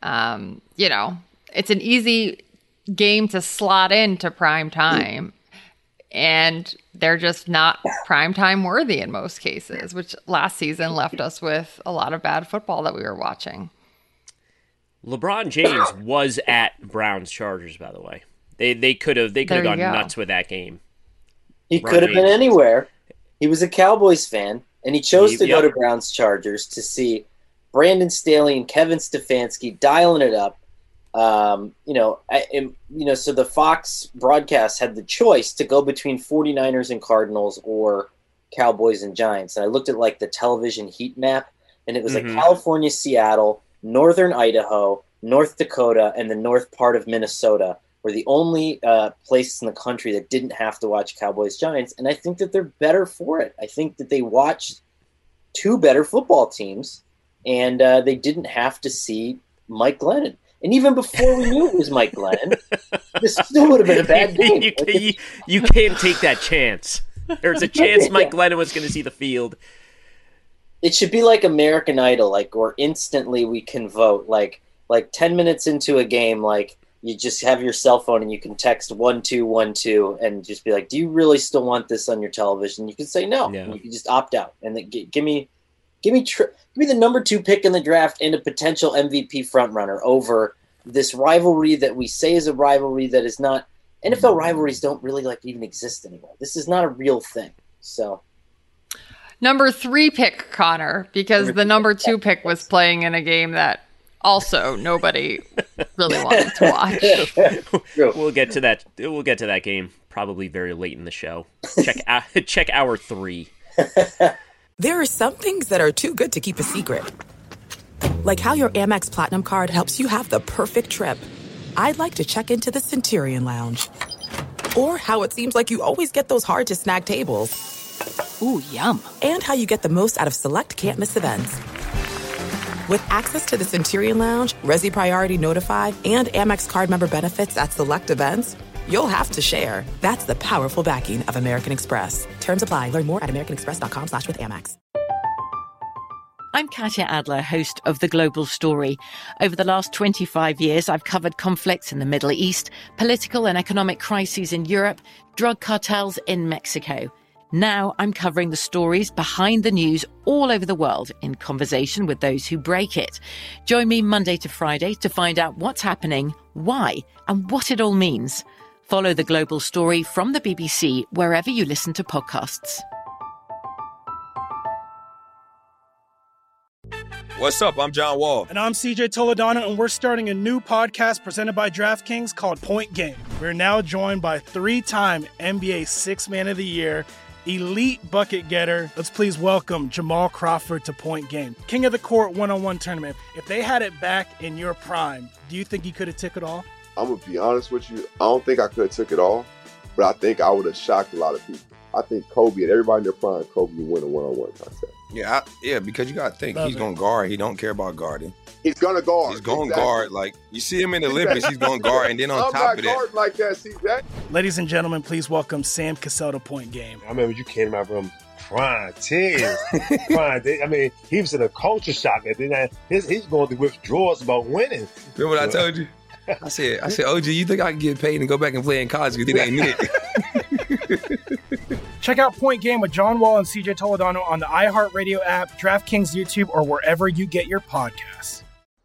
it's an easy game to slot into prime time. And they're just not primetime worthy in most cases, which last season left us with a lot of bad football that we were watching. LeBron James was at Browns Chargers, by the way. They could have gone nuts with that game. He could have been anywhere. He was a Cowboys fan, and he chose to go to Browns Chargers to see Brandon Staley and Kevin Stefanski dialing it up. So the Fox broadcast had the choice to go between 49ers and Cardinals or Cowboys and Giants. And I looked at like the television heat map, and it was like California, Seattle, Northern Idaho, North Dakota, and the north part of Minnesota were the only places in the country that didn't have to watch Cowboys Giants. And I think that they're better for it. I think that they watched two better football teams, and they didn't have to see Mike Glennon. And even before we knew it was Mike Glennon, this still would have been a bad game. You can't take that chance. There's a chance Mike Glennon was going to see the field. It should be like American Idol, or instantly we can vote. Like 10 minutes into a game, you just have your cell phone and you can text 1212 and just be like, do you really still want this on your television? You can say no. Yeah. And you can just opt out. And then give me the number 2 pick in the draft and a potential MVP frontrunner over this rivalry that we say is a rivalry that is not. NFL rivalries don't really even exist anymore. This is not a real thing. So, number 3 pick, Connor, because the number 2 pick was playing in a game that also nobody really wanted to watch. We'll get to that. We'll get to that game probably very late in the show. Check hour 3. There are some things that are too good to keep a secret. Like how your Amex Platinum card helps you have the perfect trip. I'd like to check into the Centurion Lounge. Or how it seems like you always get those hard-to-snag tables. Ooh, yum. And how you get the most out of select can't-miss events. With access to the Centurion Lounge, Resi Priority Notified, and Amex card member benefits at select events, you'll have to share. That's the powerful backing of American Express. Terms apply. Learn more at americanexpress.com/withAmex. I'm Katya Adler, host of The Global Story. Over the last 25 years, I've covered conflicts in the Middle East, political and economic crises in Europe, drug cartels in Mexico. Now I'm covering the stories behind the news all over the world in conversation with those who break it. Join me Monday to Friday to find out what's happening, why, and what it all means. Follow The Global Story from the BBC wherever you listen to podcasts. What's up? I'm John Wall. And I'm CJ Toledano, and we're starting a new podcast presented by DraftKings called Point Game. We're now joined by 3-time NBA Sixth Man of the Year, elite bucket getter. Let's please welcome Jamal Crawford to Point Game. King of the Court one-on-one tournament. If they had it back in your prime, do you think you could have took it all? I'm going to be honest with you. I don't think I could have took it all, but I think I would have shocked a lot of people. I think Kobe and everybody in their prime, Kobe would win a one-on-one contest. Yeah, because you got to think, he's going to guard. He don't care about guarding. He's going to guard. He's going to guard. You see him in the Olympics, he's going to guard. And then on top of that. I'm not like that, CJ. Ladies and gentlemen, please welcome Sam Cassell to Point Game. I remember you came to my room crying tears. I mean, he was in a culture shock. And then he's going through withdrawals about winning. Remember what I told you? I said, OG, you think I can get paid and go back and play in college? You think ain't it? Check out Point Game with John Wall and CJ Toledano on the iHeartRadio app, DraftKings YouTube, or wherever you get your podcasts.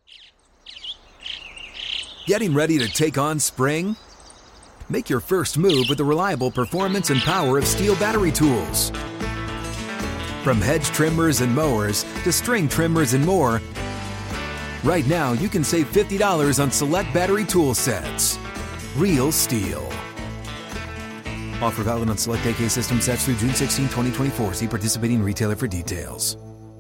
Getting ready to take on spring? Make your first move with the reliable performance and power of Steel battery tools. From hedge trimmers and mowers to string trimmers and more, right now you can save $50 on select battery tool sets. Real Steel. Offer valid on select AK system sets through June 16, 2024. See participating retailer for details.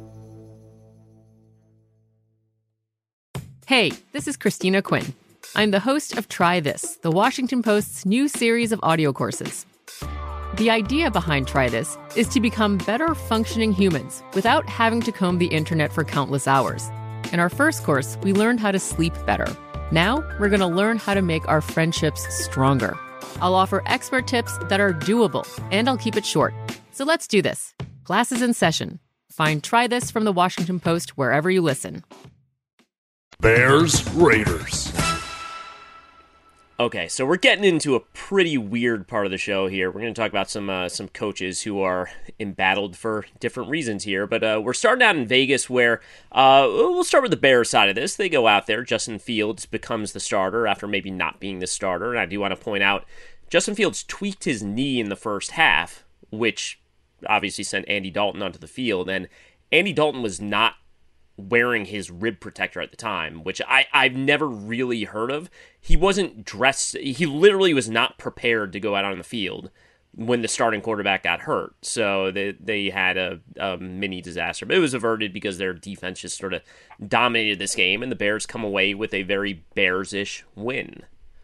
Hey, this is Christina Quinn. I'm the host of Try This, the Washington Post's new series of audio courses. The idea behind Try This is to become better functioning humans without having to comb the internet for countless hours. In our first course, we learned how to sleep better. Now, we're going to learn how to make our friendships stronger. I'll offer expert tips that are doable, and I'll keep it short. So let's do this. Class is in session. Find Try This from the Washington Post wherever you listen. Bears Raiders. Okay, so we're getting into a pretty weird part of the show here. We're going to talk about some coaches who are embattled for different reasons here. But we're starting out in Vegas where we'll start with the Bears side of this. They go out there. Justin Fields becomes the starter after maybe not being the starter. And I do want to point out, Justin Fields tweaked his knee in the first half, which obviously sent Andy Dalton onto the field. And Andy Dalton was not wearing his rib protector at the time, which I've never really heard of. He wasn't dressed. He literally was not prepared to go out on the field when the starting quarterback got hurt. So they had a mini disaster. But it was averted because their defense just sort of dominated this game, and the Bears come away with a very Bears-ish win.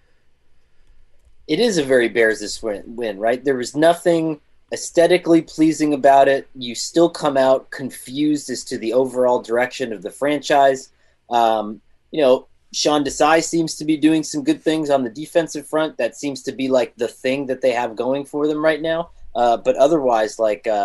It is a very Bears-ish win, right? There was nothing aesthetically pleasing about it. You still come out confused as to the overall direction of the franchise. Sean Desai seems to be doing some good things on the defensive front. That seems to be like the thing that they have going for them right now. But otherwise,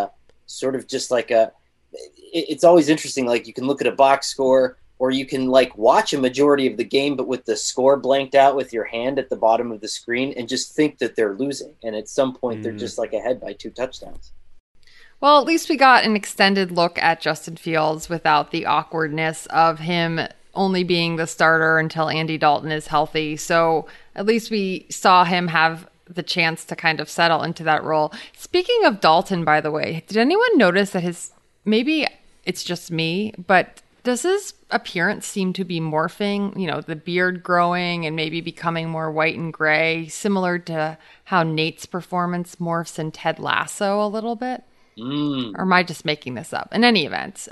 it's always interesting. Like, you can look at a box score, or you can watch a majority of the game, but with the score blanked out with your hand at the bottom of the screen and just think that they're losing. And at some point they're just ahead by 2 touchdowns. Well, at least we got an extended look at Justin Fields without the awkwardness of him only being the starter until Andy Dalton is healthy. So at least we saw him have the chance to kind of settle into that role. Speaking of Dalton, by the way, did anyone notice that maybe it's just me, but does his appearance seem to be morphing? The beard growing and maybe becoming more white and gray, similar to how Nate's performance morphs in Ted Lasso a little bit? Or am I just making this up? In any event.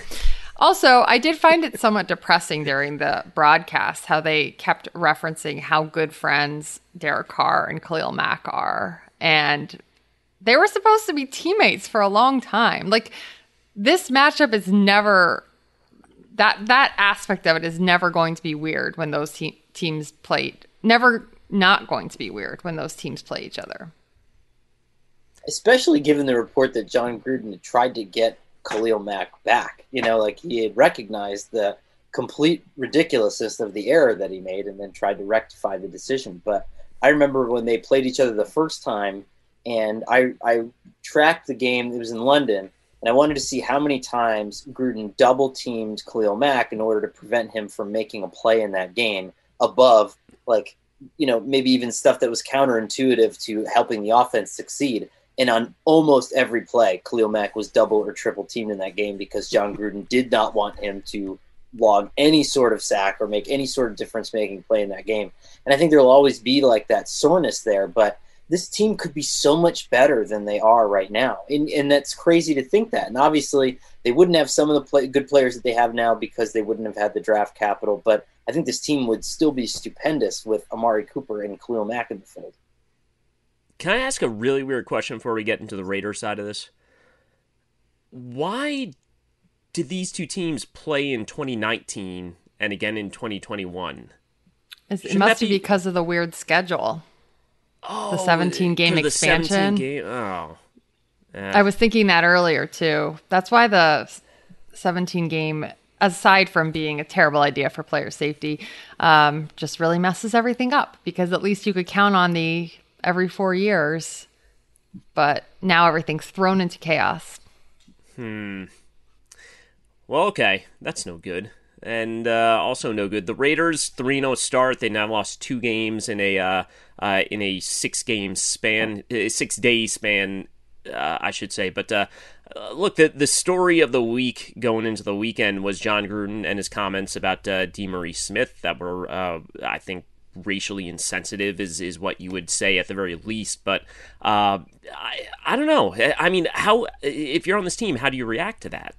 Also, I did find it somewhat depressing during the broadcast how they kept referencing how good friends Derek Carr and Khalil Mack are. And they were supposed to be teammates for a long time. This matchup is never... That aspect of it is never going to be weird when those teams play. Never not going to be weird when those teams play each other. Especially given the report that John Gruden had tried to get Khalil Mack back. He had recognized the complete ridiculousness of the error that he made and then tried to rectify the decision. But I remember when they played each other the first time, and I tracked the game. It was in London. And I wanted to see how many times Gruden double-teamed Khalil Mack in order to prevent him from making a play in that game above, maybe even stuff that was counterintuitive to helping the offense succeed. And on almost every play, Khalil Mack was double or triple teamed in that game because John Gruden did not want him to log any sort of sack or make any sort of difference-making play in that game. And I think there will always be that soreness there, but this team could be so much better than they are right now. And that's crazy to think that. And obviously, they wouldn't have some of the good players that they have now because they wouldn't have had the draft capital. But I think this team would still be stupendous with Amari Cooper and Khalil Mack in the fold. Can I ask a really weird question before we get into the Raiders side of this? Why did these two teams play in 2019 and again in 2021? It must be because of the weird schedule. The 17-game expansion. I was thinking that earlier too. That's why the 17 game, aside from being a terrible idea for player safety, just really messes everything up, because at least you could count on the every 4 years, but now everything's thrown into chaos. Well, okay, that's no good. And also no good. The Raiders 3-0 start. They now lost 2 games in a 6 day span. I should say. But look, the story of the week going into the weekend was Jon Gruden and his comments about DeMaurice Smith that were, I think, racially insensitive is what you would say at the very least. But I don't know. I mean, how, if you're on this team, how do you react to that?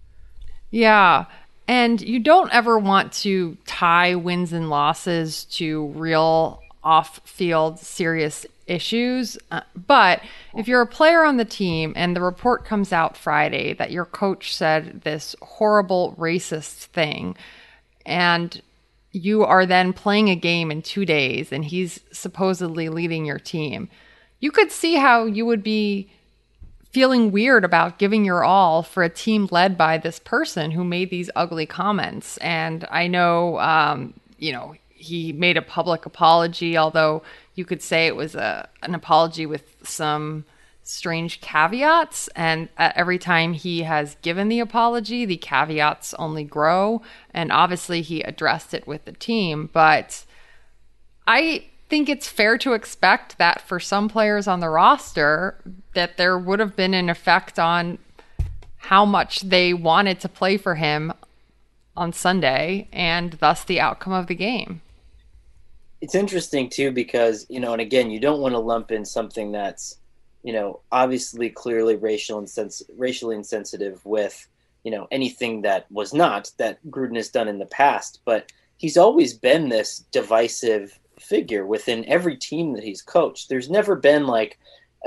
Yeah. And you don't ever want to tie wins and losses to real off-field serious issues. But if you're a player on the team and the report comes out Friday that your coach said this horrible racist thing, and you are then playing a game in 2 days and he's supposedly leading your team, you could see how you would be feeling weird about giving your all for a team led by this person who made these ugly comments. And I know, he made a public apology, although you could say it was an apology with some strange caveats. And every time he has given the apology, the caveats only grow. And obviously he addressed it with the team. But I think it's fair to expect that for some players on the roster that there would have been an effect on how much they wanted to play for him on Sunday, and thus the outcome of the game. It's interesting too, because, and again, you don't want to lump in something that's, obviously clearly racially insensitive with, anything that was not, that Gruden has done in the past. But he's always been this divisive figure within every team that he's coached. There's never been like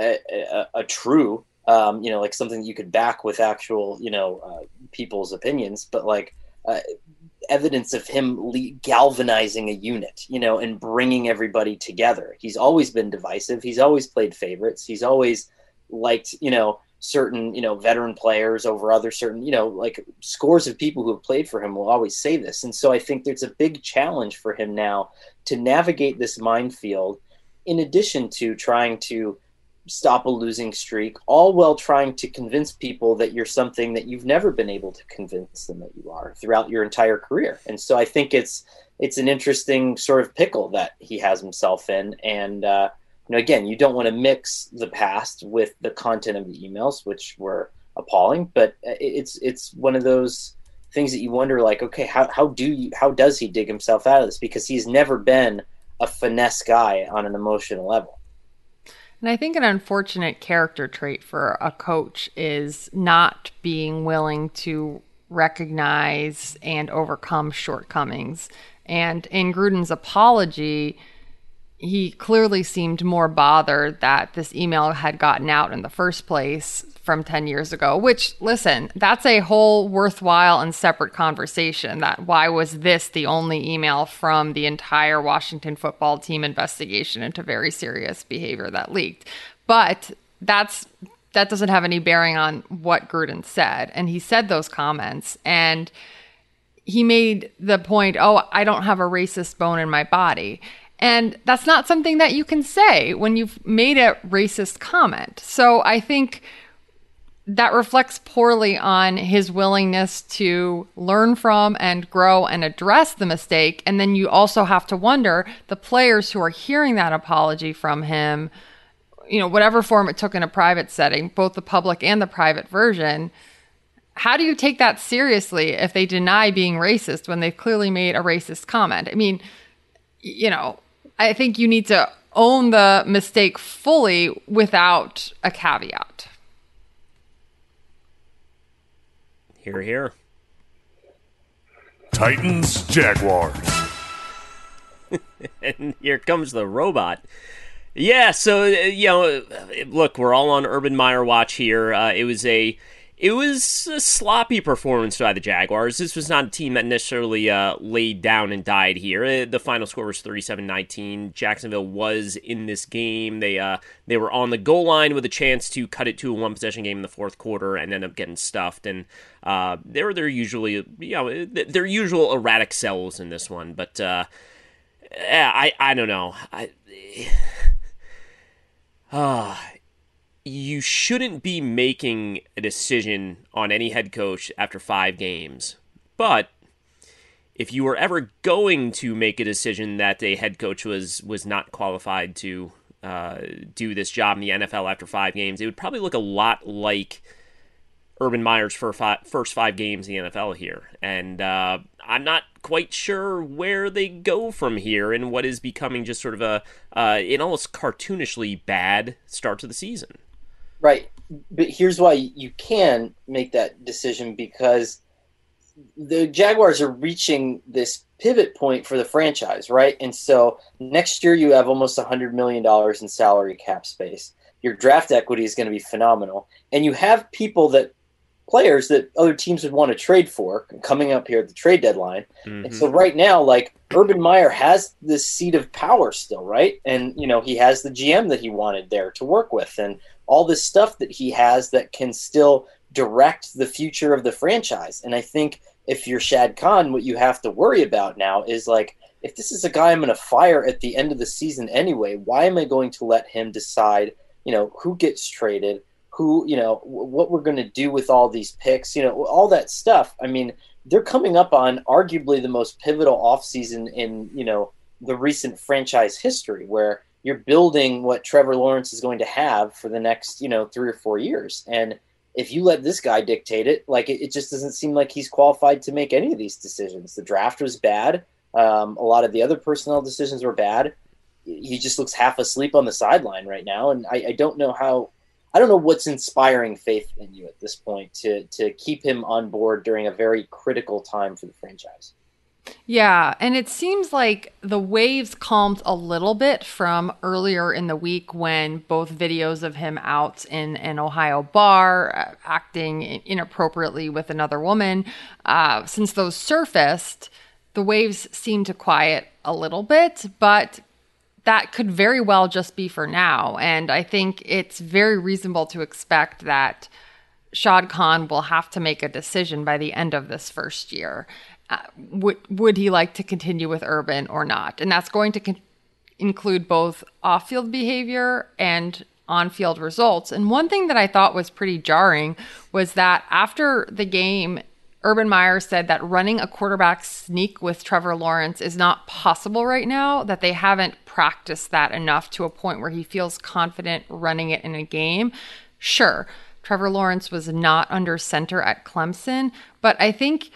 a true, like something that you could back with actual, people's opinions, but like evidence of him galvanizing a unit, and bringing everybody together. He's always been divisive. He's always played favorites. He's always liked, certain, veteran players over other certain, like scores of people who have played for him will always say this. And so I think there's a big challenge for him now to navigate this minefield, in addition to trying to stop a losing streak, all while trying to convince people that you're something that you've never been able to convince them that you are throughout your entire career. And so I think it's an interesting sort of pickle that he has himself in. And, again, you don't want to mix the past with the content of the emails, which were appalling, but it's one of those things that you wonder, like, okay, how does he dig himself out of this? Because he's never been a finesse guy on an emotional level. And I think an unfortunate character trait for a coach is not being willing to recognize and overcome shortcomings. And in Gruden's apology, he clearly seemed more bothered that this email had gotten out in the first place from 10 years ago, which, listen, that's a whole worthwhile and separate conversation. That why was this the only email from the entire Washington football team investigation into very serious behavior that leaked? But that doesn't have any bearing on what Gruden said. And he said those comments, and he made the point, I don't have a racist bone in my body. And that's not something that you can say when you've made a racist comment. So I think that reflects poorly on his willingness to learn from and grow and address the mistake. And then you also have to wonder, the players who are hearing that apology from him, whatever form it took in a private setting, both the public and the private version, how do you take that seriously if they deny being racist when they've clearly made a racist comment? I mean, I think you need to own the mistake fully without a caveat. Hear, hear. Titans, Jaguars. And here comes the robot. Yeah, so, look, we're all on Urban Meyer watch here. It was a It was a sloppy performance by the Jaguars. This was not a team that necessarily laid down and died here. The final score was 37-19. Jacksonville was in this game. They were on the goal line with a chance to cut it to a one-possession game in the fourth quarter and end up getting stuffed. And they were their usual erratic selves in this one. But I don't know. You shouldn't be making a decision on any head coach after 5 games. But if you were ever going to make a decision that a head coach was not qualified to do this job in the NFL after 5 games, it would probably look a lot like Urban Meyer's first 5 games in the NFL here. And I'm not quite sure where they go from here in what is becoming just sort of an almost cartoonishly bad start to the season. Right. But here's why you can make that decision, because the Jaguars are reaching this pivot point for the franchise, right? And so next year you have almost $100 million in salary cap space. Your draft equity is going to be phenomenal. And you have players that other teams would want to trade for coming up here at the trade deadline. Mm-hmm. And so right now, like, Urban Meyer has this seat of power still, right? And, he has the GM that he wanted there to work with and all this stuff that he has that can still direct the future of the franchise. And I think if you're Shad Khan, what you have to worry about now is, like, if this is a guy I'm going to fire at the end of the season anyway, why am I going to let him decide, who gets traded, who, what we're going to do with all these picks, all that stuff. I mean, they're coming up on arguably the most pivotal offseason in, the recent franchise history, where you're building what Trevor Lawrence is going to have for the next, 3 or 4 years. And if you let this guy dictate it, like, it just doesn't seem like he's qualified to make any of these decisions. The draft was bad. A lot of the other personnel decisions were bad. He just looks half asleep on the sideline right now. And I don't know what's inspiring faith in you at this point to keep him on board during a very critical time for the franchise. Yeah, and it seems like the waves calmed a little bit from earlier in the week when both videos of him out in an Ohio bar acting inappropriately with another woman, since those surfaced, the waves seem to quiet a little bit, but that could very well just be for now. And I think it's very reasonable to expect that Shad Khan will have to make a decision by the end of this first year. Would he like to continue with Urban or not? And that's going to include both off-field behavior and on-field results. And one thing that I thought was pretty jarring was that after the game, Urban Meyer said that running a quarterback sneak with Trevor Lawrence is not possible right now, that they haven't practiced that enough to a point where he feels confident running it in a game. Sure, Trevor Lawrence was not under center at Clemson, but I think,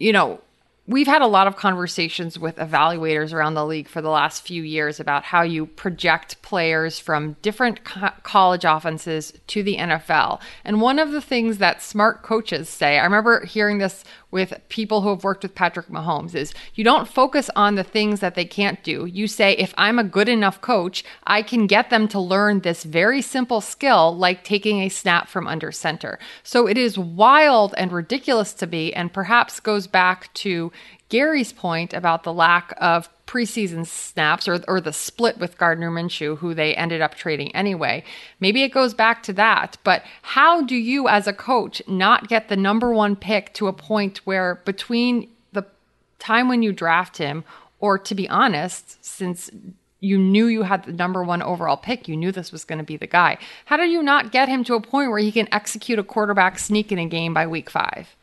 we've had a lot of conversations with evaluators around the league for the last few years about how you project players from different college offenses to the NFL. And one of the things that smart coaches say, I remember hearing this with people who have worked with Patrick Mahomes, is you don't focus on the things that they can't do. You say, if I'm a good enough coach, I can get them to learn this very simple skill, like taking a snap from under center. So it is wild and ridiculous to me, and perhaps goes back to Gary's point about the lack of preseason snaps or the split with Gardner Minshew, who they ended up trading anyway. Maybe it goes back to that, but how do you as a coach not get the number 1 pick to a point where between the time when you draft him, or to be honest, since you knew you had the number 1 overall pick, you knew this was going to be the guy. How do you not get him to a point where he can execute a quarterback sneak in a game by week 5?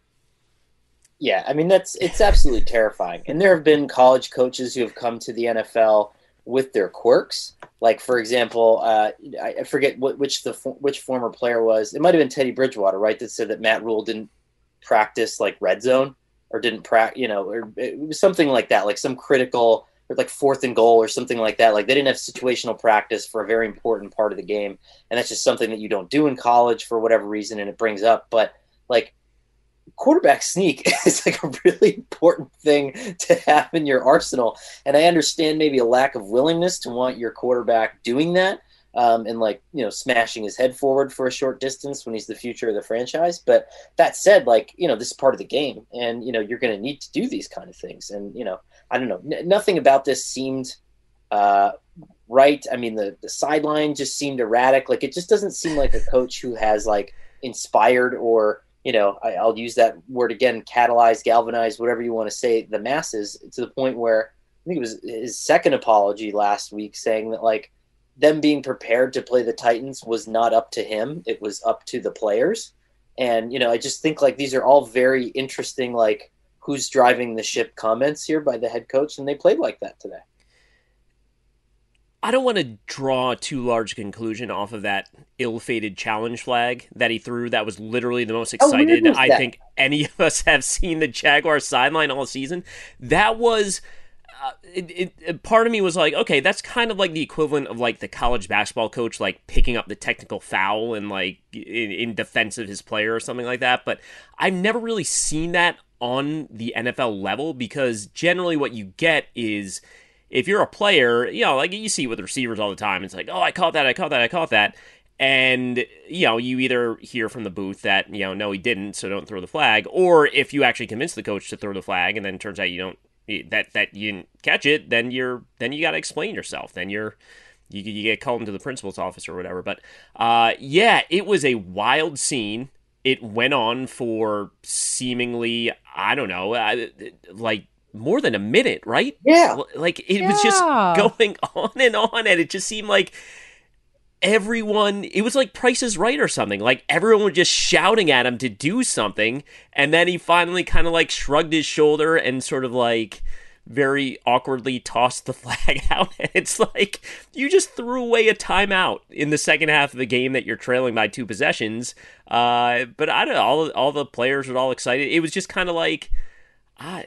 Yeah, I mean, it's absolutely terrifying. And there have been college coaches who have come to the NFL with their quirks. Like, for example, I forget which former player was. It might have been Teddy Bridgewater, right, that said that Matt Rule didn't practice, like, red zone, or didn't practice, or it was something like that, like some critical, or like 4th and goal or something like that. Like, they didn't have situational practice for a very important part of the game. And that's just something that you don't do in college for whatever reason, and it brings up. But, like, quarterback sneak is like a really important thing to have in your arsenal. And I understand maybe a lack of willingness to want your quarterback doing that. and like, you know, smashing his head forward for a short distance when he's the future of the franchise. But that said, like, you know, this is part of the game, and, you know, you're going to need to do these kind of things. And, you know, I don't know, nothing about this seemed right. I mean, the sideline just seemed erratic. Like, it just doesn't seem like a coach who has like inspired or, you know, I'll use that word again, catalyze, galvanize, whatever you want to say, the masses, to the point where I think it was his second apology last week saying that like them being prepared to play the Titans was not up to him. It was up to the players. And, you know, I just think like these are all very interesting, like who's driving the ship comments here by the head coach. And they played like that today. I don't want to draw too large a conclusion off of that ill-fated challenge flag that he threw. That was literally the most excited I think any of us have seen the Jaguars sideline all season. That was part of me was like, okay, that's kind of like the equivalent of like the college basketball coach like picking up the technical foul and like in defense of his player or something like that. But I've never really seen that on the NFL level, because generally what you get is, if you're a player, you know, like you see with receivers all the time, it's like, oh, I caught that. And, you know, you either hear from the booth that, you know, no, he didn't, so don't throw the flag. Or if you actually convince the coach to throw the flag and then it turns out you don't, that you didn't catch it, then you got to explain yourself. Then you get called into the principal's office or whatever. But, yeah, it was a wild scene. It went on for seemingly, I don't know, like, more than a minute, right? Yeah. Like, it was just going on, and it just seemed like everyone, it was like Price is Right or something. Like, everyone was just shouting at him to do something, and then he finally kind of, like, shrugged his shoulder and sort of, like, very awkwardly tossed the flag out. And it's like, you just threw away a timeout in the second half of the game that you're trailing by 2 possessions. But I don't know, all the players were all excited. It was just kind of like, I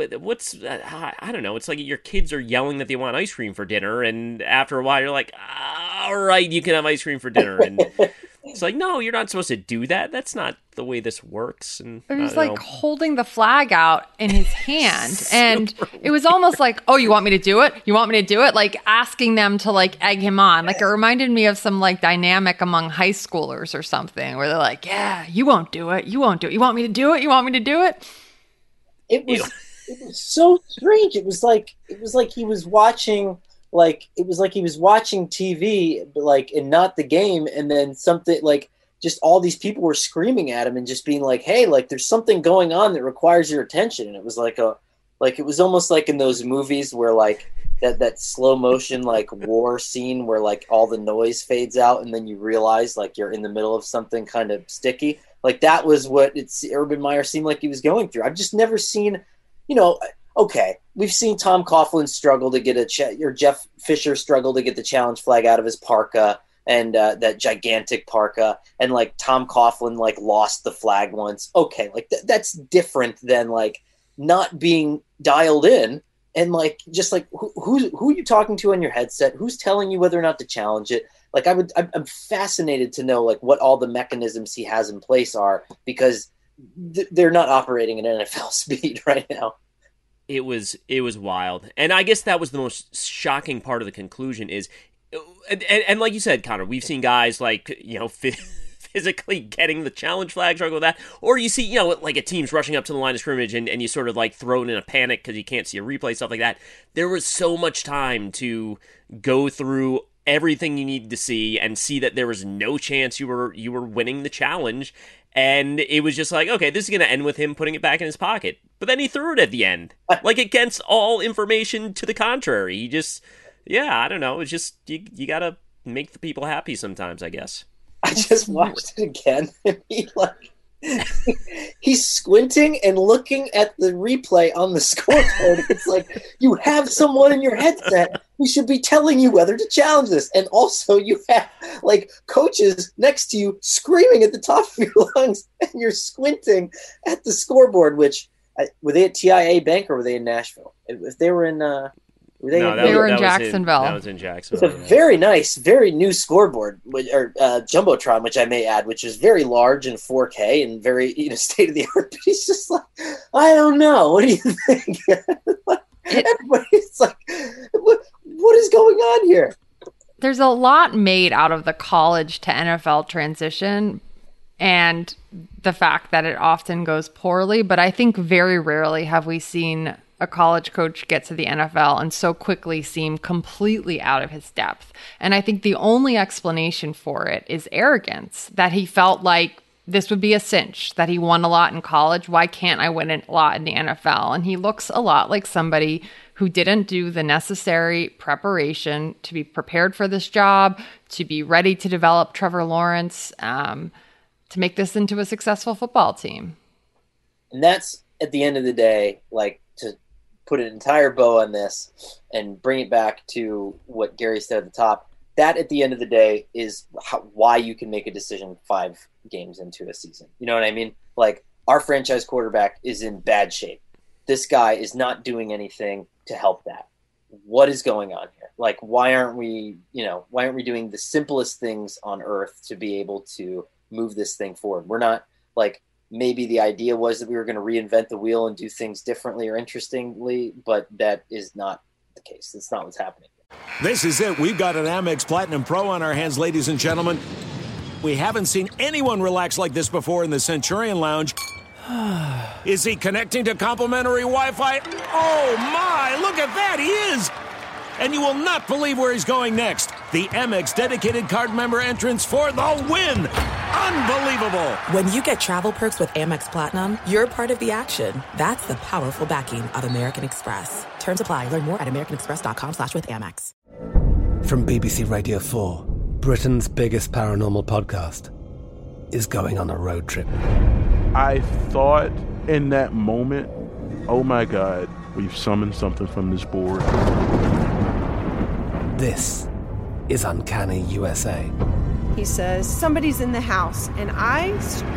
don't know. It's like your kids are yelling that they want ice cream for dinner, and after a while you're like, all right, you can have ice cream for dinner. And it's like, no, you're not supposed to do that. That's not the way this works. And he was like holding the flag out in his hand, and it was almost like, oh, you want me to do it? You want me to do it? Like asking them to like egg him on. Like it reminded me of some like dynamic among high schoolers or something, where they're like, yeah, you won't do it. You won't do it. You want me to do it? You want me to do it? It was so strange. It was like he was watching TV, but like, and not the game. And then something like just all these people were screaming at him and just being like, hey, like there's something going on that requires your attention. And it was like it was almost like in those movies where like that slow motion, like war scene where like all the noise fades out and then you realize like you're in the middle of something kind of sticky. Like that was what Urban Meyer seemed like he was going through. I've just never seen, you know, okay, we've seen Tom Coughlin struggle to get or Jeff Fisher struggle to get the challenge flag out of his parka, and that gigantic parka, and like Tom Coughlin like lost the flag once. Okay, like that's different than like not being dialed in, and like just like who are you talking to on your headset? Who's telling you whether or not to challenge it? Like I'm fascinated to know like what all the mechanisms he has in place are, because they're not operating at NFL speed right now. It was wild. And I guess that was the most shocking part of the conclusion is, and like you said, Connor, we've seen guys like, you know, physically getting the challenge flag, struggle with that. Or you see, you know, like a team's rushing up to the line of scrimmage and you sort of like thrown in a panic because you can't see a replay, stuff like that. There was so much time to go through everything you needed to see and see that there was no chance you were winning the challenge. And it was just like, okay, this is going to end with him putting it back in his pocket. But then he threw it at the end, like against all information to the contrary. He just, yeah, I don't know. It's just, you got to make the people happy sometimes, I guess. I just watched it again. And he's squinting and looking at the replay on the scoreboard. It's like, you have someone in your headset who should be telling you whether to challenge this. And also you have like coaches next to you screaming at the top of your lungs, and you're squinting at the scoreboard, which were they at TIA Bank or were they in Nashville? If they were in, they were in Jacksonville. That was in Jacksonville. It's a very nice, very new scoreboard, or Jumbotron, which I may add, which is very large and 4K and very, you know, state of the art. But he's just like, I don't know. What do you think? Everybody's like, what is going on here? There's a lot made out of the college to NFL transition and the fact that it often goes poorly, but I think very rarely have we seen a college coach get to the NFL and so quickly seem completely out of his depth. And I think the only explanation for it is arrogance, that he felt like this would be a cinch, that he won a lot in college. Why can't I win a lot in the NFL? And he looks a lot like somebody who didn't do the necessary preparation to be prepared for this job, to be ready to develop Trevor Lawrence, to make this into a successful football team. And that's, at the end of the day, like, to put an entire bow on this and bring it back to what Gary said at the top, that at the end of the day is why you can make a decision 5 games into a season. You know what I mean? Like, our franchise quarterback is in bad shape. This guy is not doing anything to help that. What is going on here? Like, why aren't we doing the simplest things on earth to be able to move this thing forward? We're not, like, maybe the idea was that we were going to reinvent the wheel and do things differently or interestingly, but that is not the case. That's not what's happening. This is it. We've got an Amex Platinum Pro on our hands, ladies and gentlemen. We haven't seen anyone relax like this before in the Centurion Lounge. Is he connecting to complimentary Wi-Fi? Oh, my! Look at that! He is! And you will not believe where he's going next. The Amex dedicated card member entrance for the win! Unbelievable! When you get travel perks with Amex Platinum, you're part of the action. That's the powerful backing of American Express. Terms apply. Learn more at americanexpress.com/withAmex. From BBC Radio 4, Britain's biggest paranormal podcast is going on a road trip. I thought in that moment, oh my God, we've summoned something from this board. This is Uncanny USA. He says, somebody's in the house, and I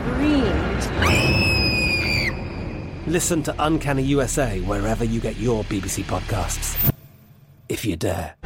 screamed. Listen to Uncanny USA wherever you get your BBC podcasts, if you dare.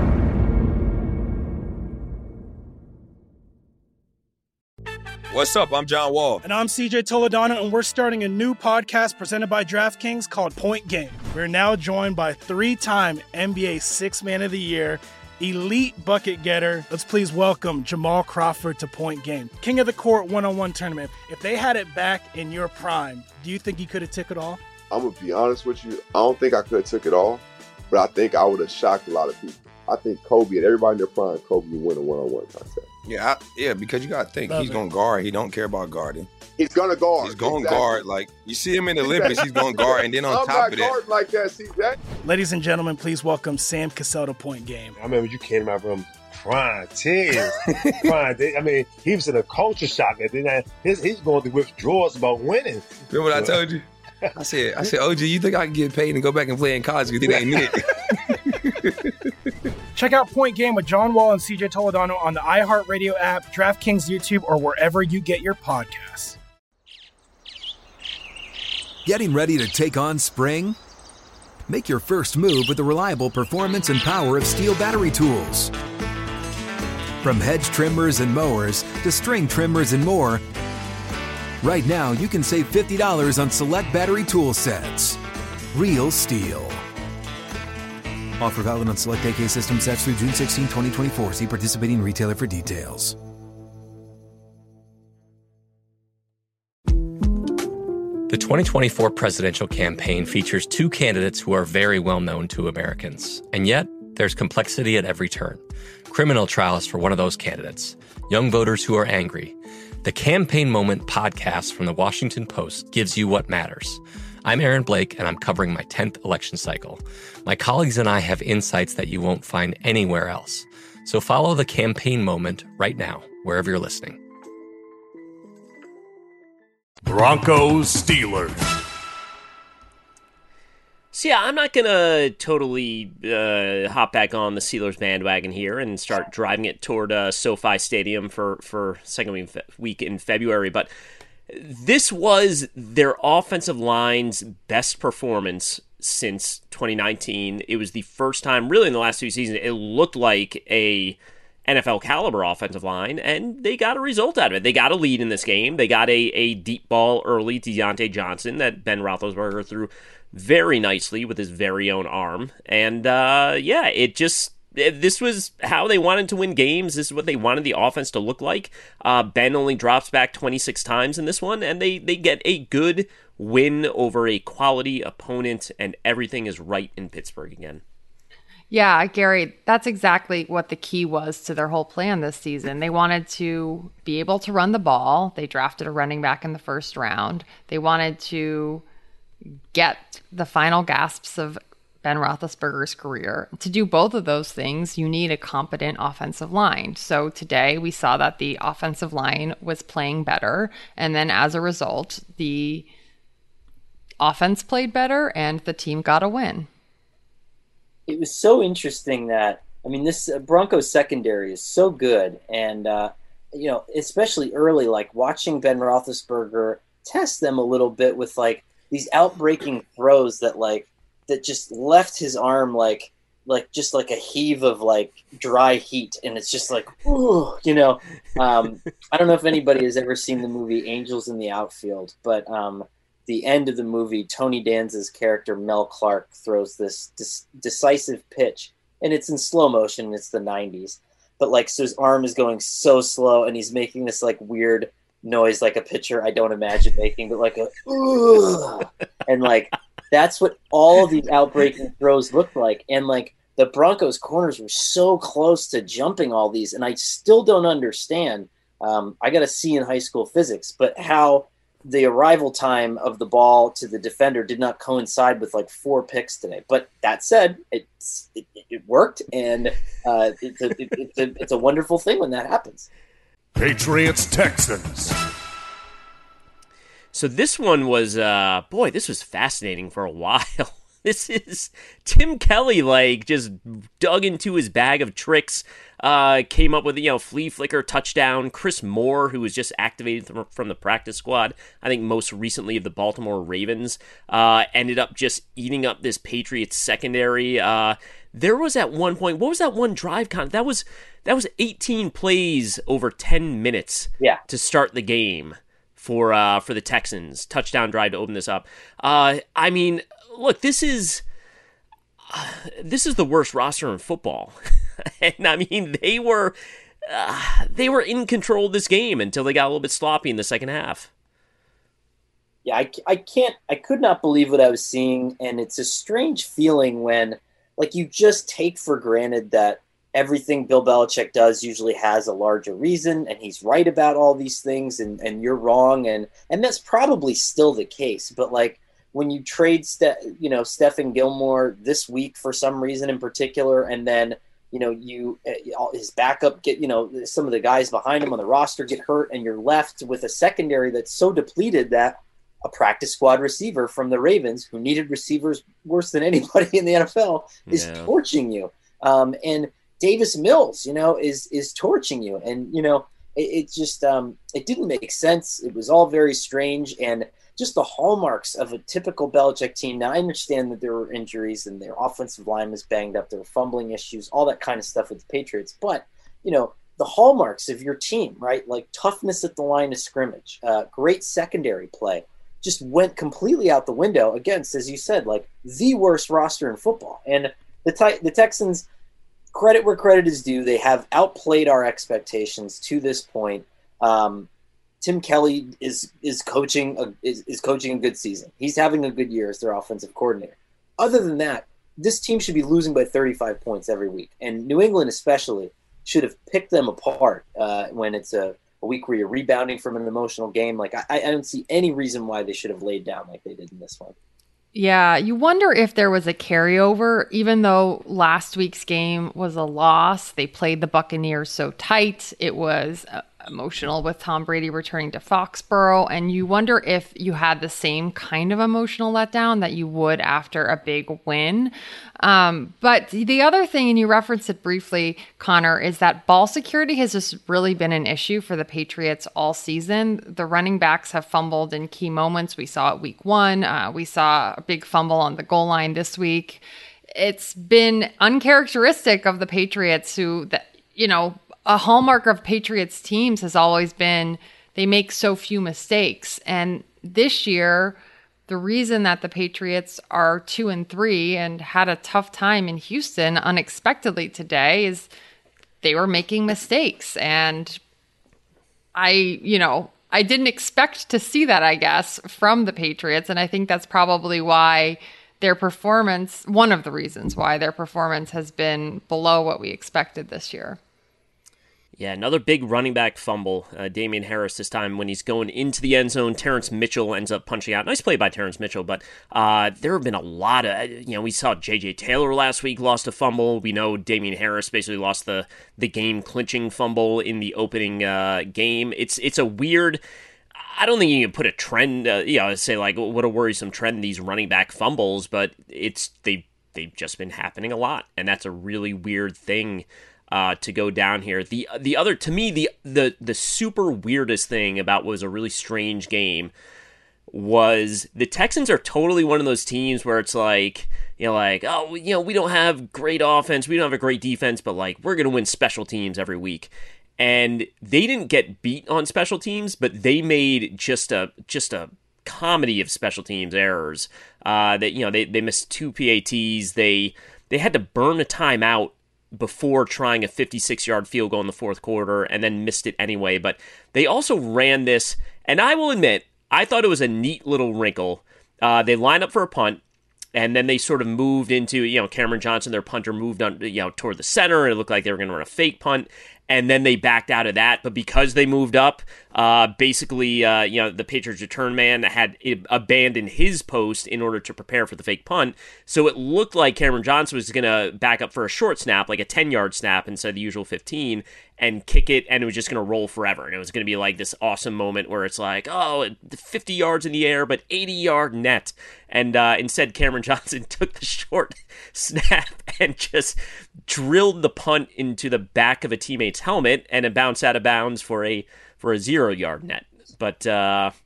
What's up? I'm John Wall. And I'm CJ Toledano, and we're starting a new podcast presented by DraftKings called Point Game. We're now joined by 3-time NBA Sixth Man of the Year, elite bucket getter. Let's please welcome Jamal Crawford to Point Game. King of the Court one-on-one tournament. If they had it back in your prime, do you think you could have took it all? I'm going to be honest with you. I don't think I could have took it all, but I think I would have shocked a lot of people. I think Kobe and everybody in their prime, Kobe would win a one-on-one contest. Yeah, because you got to think he's going to guard. He don't care about guarding. He's going to guard. He's going to guard. Like, you see him in the Olympics, he's going to guard. And then on top of that. Like that, see that? Ladies and gentlemen, please welcome Sam Cassell to Point Game. I remember you came out from crying, tears. I mean, he was in a culture shock. And then he's going through withdrawals about winning. Remember what I told you? I said, OG, you think I can get paid and go back and play in college because it ain't it? Check out Point Game with John Wall and CJ Toledano on the iHeartRadio app, DraftKings YouTube, or wherever you get your podcasts. Getting ready to take on spring? Make your first move with the reliable performance and power of Steel battery tools. From hedge trimmers and mowers to string trimmers and more, right now you can save $50 on select battery tool sets. Real Steel. Offer valid on select AK system sets through June 16, 2024. See participating retailer for details. The 2024 presidential campaign features 2 candidates who are very well known to Americans. And yet, there's complexity at every turn. Criminal trials for one of those candidates. Young voters who are angry. The Campaign Moment podcast from the Washington Post gives you what matters. I'm Aaron Blake, and I'm covering my 10th election cycle. My colleagues and I have insights that you won't find anywhere else. So follow the Campaign Moment right now, wherever you're listening. Broncos Steelers. So yeah, I'm not going to totally hop back on the Steelers bandwagon here and start driving it toward SoFi Stadium for second week in February, but this was their offensive line's best performance since 2019. It was the first time, really in the last 2 seasons, it looked like a NFL caliber offensive line, and they got a result out of it. They got a lead in this game. They got a deep ball early to Deontay Johnson that Ben Roethlisberger threw very nicely with his very own arm. And it just this was how they wanted to win games. This is what they wanted the offense to look like. Ben only drops back 26 times in this one, and they get a good win over a quality opponent, and everything is right in Pittsburgh again. Yeah, Gary, that's exactly what the key was to their whole plan this season. They wanted to be able to run the ball. They drafted a running back in the first round. They wanted to get the final gasps of Ben Roethlisberger's career. To do both of those things, you need a competent offensive line. So today we saw that the offensive line was playing better. And then as a result, the offense played better and the team got a win. It was so interesting that, I mean, this Broncos secondary is so good. And, especially early, like watching Ben Roethlisberger test them a little bit with like these outbreaking throws that just left his arm like just like a heave of like dry heat. And it's just like, ooh, I don't know if anybody has ever seen the movie Angels in the Outfield, but, the end of the movie, Tony Danza's character, Mel Clark, throws this decisive pitch, and it's in slow motion, and it's the 90s. But, so his arm is going so slow, and he's making this, weird noise like a pitcher I don't imagine making, but like a, ugh. And, that's what all of these outbreaking throws look like. And, the Broncos corners were so close to jumping all these, and I still don't understand. I got a C in high school physics, but how the arrival time of the ball to the defender did not coincide with 4 picks today. But that said, it worked, and it's a wonderful thing when that happens. Patriots Texans. So this one was this was fascinating for a while. This is Tim Kelly, just dug into his bag of tricks, came up with, flea flicker touchdown. Chris Moore, who was just activated from the practice squad, I think most recently of the Baltimore Ravens, ended up just eating up this Patriots secondary. There was at one point, what was that one drive? That was 18 plays over 10 minutes to start the game for the Texans. Touchdown drive to open this up. Look, this is the worst roster in football. And they were in control of this game until they got a little bit sloppy in the second half. Yeah, I could not believe what I was seeing. And it's a strange feeling when you just take for granted that everything Bill Belichick does usually has a larger reason, and he's right about all these things, and you're wrong. And that's probably still the case. But when you trade Stephen Gilmore this week for some reason in particular, and then his backup get some of the guys behind him on the roster get hurt, and you're left with a secondary that's so depleted that a practice squad receiver from the Ravens, who needed receivers worse than anybody in the NFL, is torching you. And Davis Mills, is torching you, and it just it didn't make sense. It was all very strange, and just the hallmarks of a typical Belichick team. Now, I understand that there were injuries and their offensive line was banged up. There were fumbling issues, all that kind of stuff with the Patriots. But, the hallmarks of your team, right? Toughness at the line of scrimmage, great secondary play, just went completely out the window against, as you said, the worst roster in football. And the Texans, credit where credit is due, they have outplayed our expectations to this point. Tim Kelly is coaching a good season. He's having a good year as their offensive coordinator. Other than that, this team should be losing by 35 points every week. And New England especially should have picked them apart when it's a week where you're rebounding from an emotional game. I don't see any reason why they should have laid down like they did in this one. Yeah, you wonder if there was a carryover, even though last week's game was a loss. They played the Buccaneers so tight. It was emotional with Tom Brady returning to Foxborough, and you wonder if you had the same kind of emotional letdown that you would after a big win. But the other thing, and you referenced it briefly, Connor, is that ball security has just really been an issue for the Patriots all season. The running backs have fumbled in key moments. We saw it week 1. We saw a big fumble on the goal line this week. It's been uncharacteristic of the Patriots, who, a hallmark of Patriots teams has always been they make so few mistakes. And this year, the reason that the Patriots are 2-3 and had a tough time in Houston unexpectedly today is they were making mistakes. And I didn't expect to see that, I guess, from the Patriots. And I think that's probably why their performance, one of the reasons why their performance has been below what we expected this year. Yeah, another big running back fumble. Damian Harris this time when he's going into the end zone. Terrence Mitchell ends up punching out. Nice play by Terrence Mitchell, but there have been a lot of, we saw J.J. Taylor last week lost a fumble. We know Damian Harris basically lost the game-clinching fumble in the opening game. It's a weird... I don't think you can put a trend, say like what a worrisome trend these running back fumbles, but they've just been happening a lot, and that's a really weird thing to go down here. The other, to me, the super weirdest thing about what was a really strange game was the Texans are totally one of those teams where it's like, we don't have great offense, we don't have a great defense, but like we're gonna win special teams every week. And they didn't get beat on special teams, but they made just a comedy of special teams errors. They missed 2 PATs. They had to burn a timeout before trying a 56-yard field goal in the fourth quarter, and then missed it anyway. But they also ran this, and I will admit, I thought it was a neat little wrinkle. They lined up for a punt, and then they sort of moved into, Cameron Johnson, their punter, moved on, toward the center, and it looked like they were going to run a fake punt. And then they backed out of that. But because they moved up, the Patriots return man had abandoned his post in order to prepare for the fake punt. So it looked like Cameron Johnson was going to back up for a short snap, like a 10-yard snap instead of the usual 15, and kick it, and it was just going to roll forever. And it was going to be like this awesome moment where it's like, 50 yards in the air, but 80-yard net. And instead, Cameron Johnson took the short snap and just drilled the punt into the back of a teammate's helmet, and it bounced out of bounds for a 0-yard net. But that's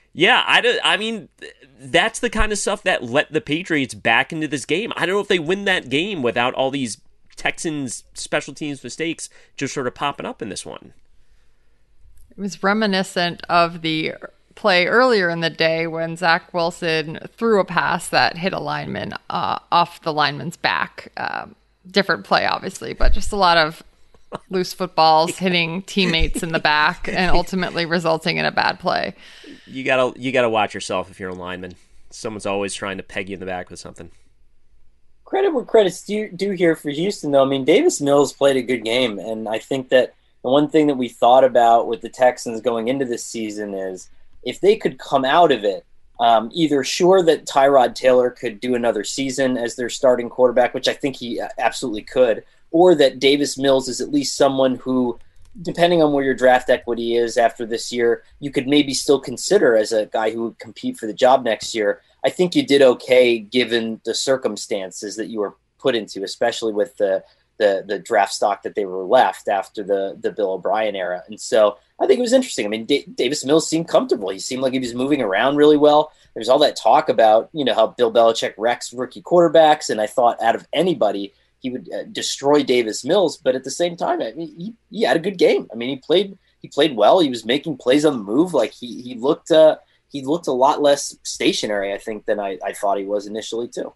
the kind of stuff that let the Patriots back into this game. I don't know if they win that game without all these Texans special teams mistakes just sort of popping up in this one. It was reminiscent of the play earlier in the day when Zach Wilson threw a pass that hit a lineman off the lineman's back. Different play, obviously, but just a lot of loose footballs hitting teammates in the back and ultimately resulting in a bad play. You gotta watch yourself if you're a lineman. Someone's always trying to peg you in the back with something. Credit where credit's due here for Houston, though. I mean, Davis Mills played a good game, and I think that the one thing that we thought about with the Texans going into this season is if they could come out of it, either sure that Tyrod Taylor could do another season as their starting quarterback, which I think he absolutely could, or that Davis Mills is at least someone who, depending on where your draft equity is after this year, you could maybe still consider as a guy who would compete for the job next year. I think you did okay given the circumstances that you were put into, especially with the draft stock that they were left after the Bill O'Brien era. And so I think it was interesting. I mean, Davis Mills seemed comfortable. He seemed like he was moving around really well. There's all that talk about, how Bill Belichick wrecks rookie quarterbacks. And I thought out of anybody, he would destroy Davis Mills. But at the same time, I mean, he had a good game. I mean, he played well. He was making plays on the move. Like he looked a lot less stationary, I think, than I thought he was initially too.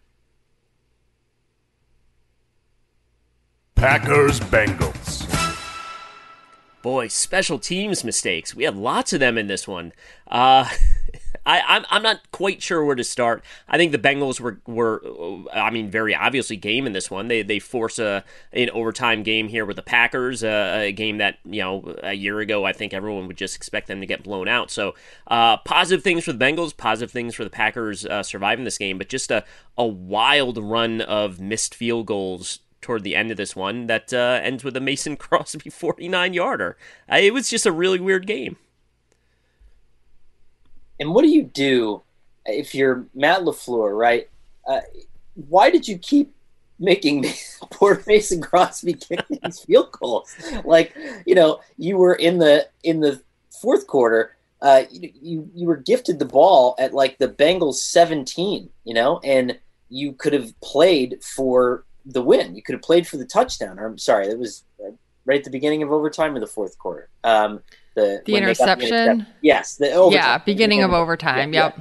Packers Bengals. Boy, special teams mistakes. We had lots of them in this one. I'm not quite sure where to start. I think the Bengals were very obviously game in this one. They force an overtime game here with the Packers, a game that, a year ago, I think everyone would just expect them to get blown out. So positive things for the Bengals, positive things for the Packers surviving this game, but just a wild run of missed field goals toward the end of this one that ends with a Mason Crosby 49-yarder. It was just a really weird game. And what do you do if you're Matt LaFleur, right? Why did you keep making poor Mason Crosby kick these field goals? Like, you were in the fourth quarter. You were gifted the ball at like the Bengals 17, and you could have played for the win. You could have played for the touchdown. Or, I'm sorry, it was right at the beginning of overtime or the fourth quarter. The interception? Yes. The overtime. Yeah, beginning of overtime. Yep.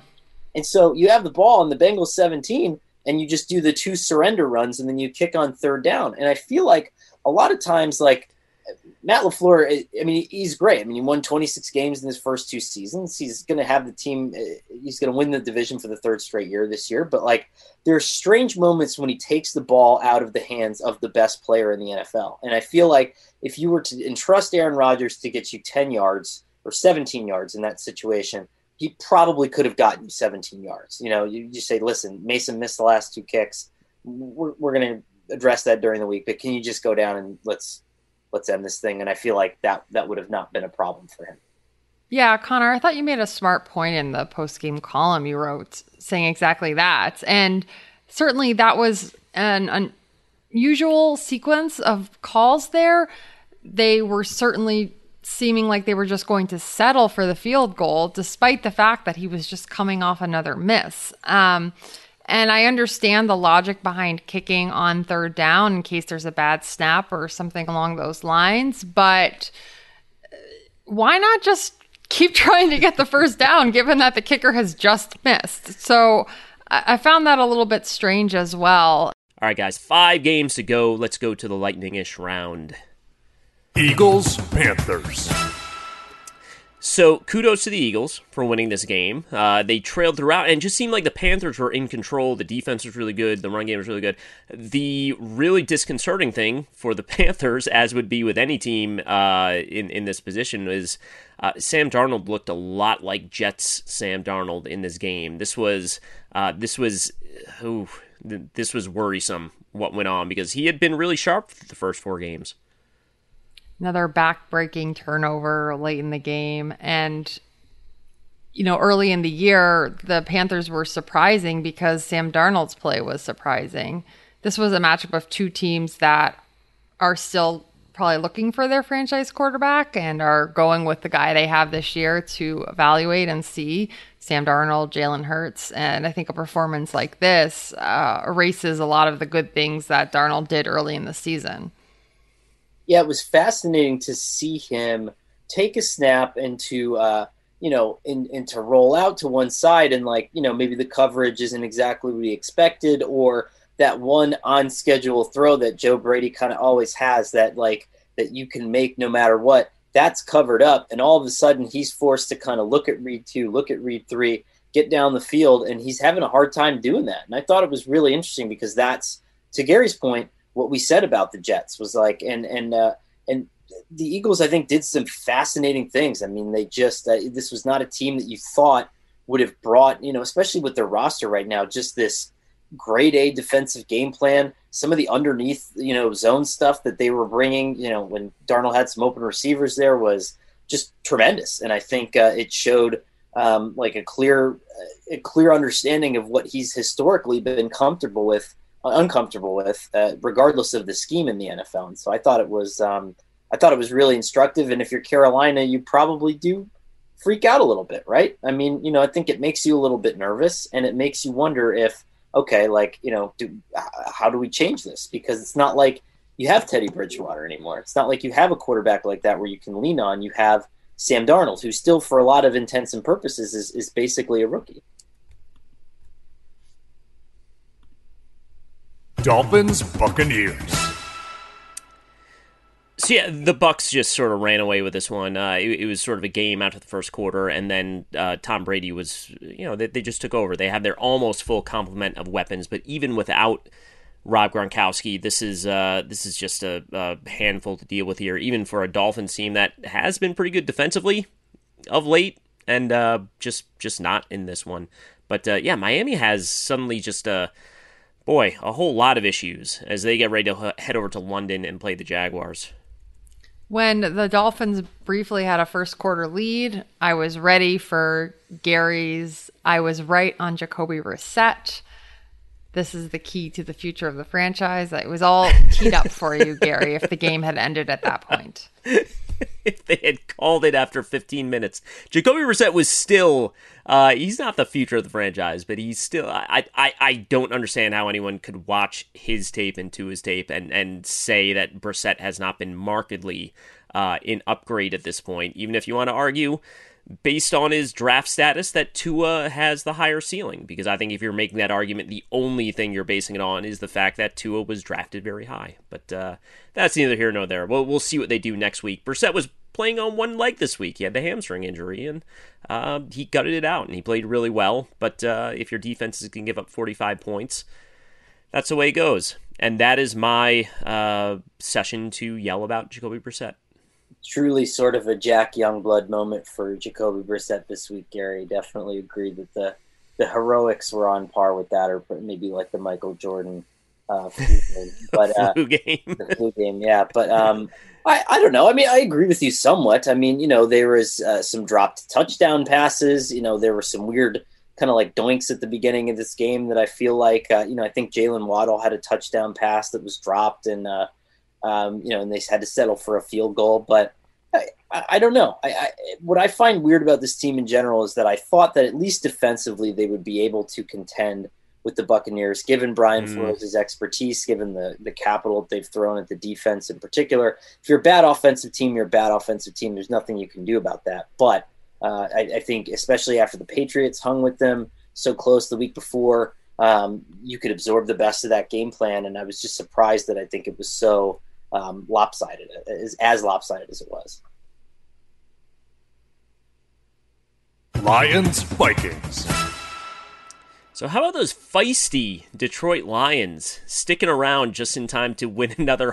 And so you have the ball on the Bengals 17, and you just do the 2 surrender runs, and then you kick on 3rd down. And I feel like a lot of times, like, Matt LaFleur, I mean, he's great. I mean, he won 26 games in his first 2 seasons. He's going to have the team. He's going to win the division for the 3rd straight year this year. But, like, there are strange moments when he takes the ball out of the hands of the best player in the NFL. And I feel like if you were to entrust Aaron Rodgers to get you 10 yards or 17 yards in that situation, he probably could have gotten you 17 yards. You know, you just say, listen, Mason missed the last 2 kicks. We're going to address that during the week. But can you just go down and let's end this thing? And I feel like that would have not been a problem for him. Yeah, Connor, I thought you made a smart point in the post-game column you wrote saying exactly that. And certainly that was an unusual sequence of calls there. They were certainly seeming like they were just going to settle for the field goal, despite the fact that he was just coming off another miss. And I understand the logic behind kicking on 3rd down in case there's a bad snap or something along those lines. But why not just keep trying to get the 1st down, given that the kicker has just missed? So I found that a little bit strange as well. All right, guys, 5 games to go. Let's go to the lightning-ish round. Eagles, Panthers. So kudos to the Eagles for winning this game. They trailed throughout, and it just seemed like the Panthers were in control. The defense was really good. The run game was really good. The really disconcerting thing for the Panthers, as would be with any team in this position, is Sam Darnold looked a lot like Jets Sam Darnold in this game. This was worrisome what went on, because he had been really sharp for the first 4 games. Another back-breaking turnover late in the game. And, you know, early in the year, the Panthers were surprising because Sam Darnold's play was surprising. This was a matchup of 2 teams that are still probably looking for their franchise quarterback and are going with the guy they have this year to evaluate and see. Sam Darnold, Jalen Hurts. And I think a performance like this erases a lot of the good things that Darnold did early in the season. Yeah, it was fascinating to see him take a snap and to, and to roll out to one side, and maybe the coverage isn't exactly what he expected, or that one on schedule throw that Joe Brady kind of always has that you can make no matter what. That's covered up, and all of a sudden he's forced to kind of look at read 2, look at read 3, get down the field, and he's having a hard time doing that. And I thought it was really interesting because that's, to Gary's point, what we said about the Jets was and the Eagles, I think, did some fascinating things. I mean, they just this was not a team that you thought would have brought, especially with their roster right now, just this grade A defensive game plan. Some of the underneath, zone stuff that they were bringing, when Darnold had some open receivers there, was just tremendous. And I think it showed a clear understanding of what he's historically been uncomfortable with, regardless of the scheme in the NFL. And so I thought it was really instructive. And if you're Carolina, you probably do freak out a little bit, right? I mean, I think it makes you a little bit nervous, and it makes you wonder if, how do we change this? Because it's not like you have Teddy Bridgewater anymore. It's not like you have a quarterback like that where you can lean on. You have Sam Darnold, who still, for a lot of intents and purposes, is basically a rookie. Dolphins, Buccaneers. So yeah, the Bucs just sort of ran away with this one. It was sort of a game after the first quarter, and then Tom Brady was, they just took over. They have their almost full complement of weapons, but even without Rob Gronkowski, this is just a handful to deal with here, even for a Dolphins team that has been pretty good defensively of late, and just not in this one. But Miami has suddenly just a whole lot of issues as they get ready to head over to London and play the Jaguars. When the Dolphins briefly had a first quarter lead, I was ready for Gary's I was right on Jacoby Brissett. This is the key to the future of the franchise. It was all teed up for you, Gary, if the game had ended at that point. If they had called it after 15 minutes. Jacoby Brissett was still, he's not the future of the franchise, but he's still, I don't understand how anyone could watch his tape into his tape and say that Brissett has not been markedly an upgrade at this point. Even if you want to argue based on his draft status, that Tua has the higher ceiling. Because I think if you're making that argument, the only thing you're basing it on is the fact that Tua was drafted very high. But that's neither here nor there. We'll see what they do next week. Brissett was playing on one leg this week. He had the hamstring injury, and he gutted it out, and he played really well. But if your defenses can give up 45 points, that's the way it goes. And that is my session to yell about Jacoby Brissett. Truly sort of a Jack Youngblood moment for Jacoby Brissett this week, Gary. Definitely agree that the heroics were on par with that, or maybe like the Michael Jordan flu game. But, flu game. The flu game, yeah. But I don't know. I mean, I agree with you somewhat. I mean, there was some dropped touchdown passes. There were some weird kind of like doinks at the beginning of this game that I feel like, I think Jalen Waddle had a touchdown pass that was dropped, and and they had to settle for a field goal. But I don't know. What I find weird about this team in general is that I thought that at least defensively they would be able to contend with the Buccaneers, given Brian Flores' expertise, given the capital they've thrown at the defense in particular. If you're a bad offensive team, you're a bad offensive team. There's nothing you can do about that. But I think especially after the Patriots hung with them so close the week before, you could absorb the best of that game plan. And I was just surprised that I think it was so lopsided, as lopsided as it was. Lions, Vikings. So how about those feisty Detroit Lions sticking around just in time to win another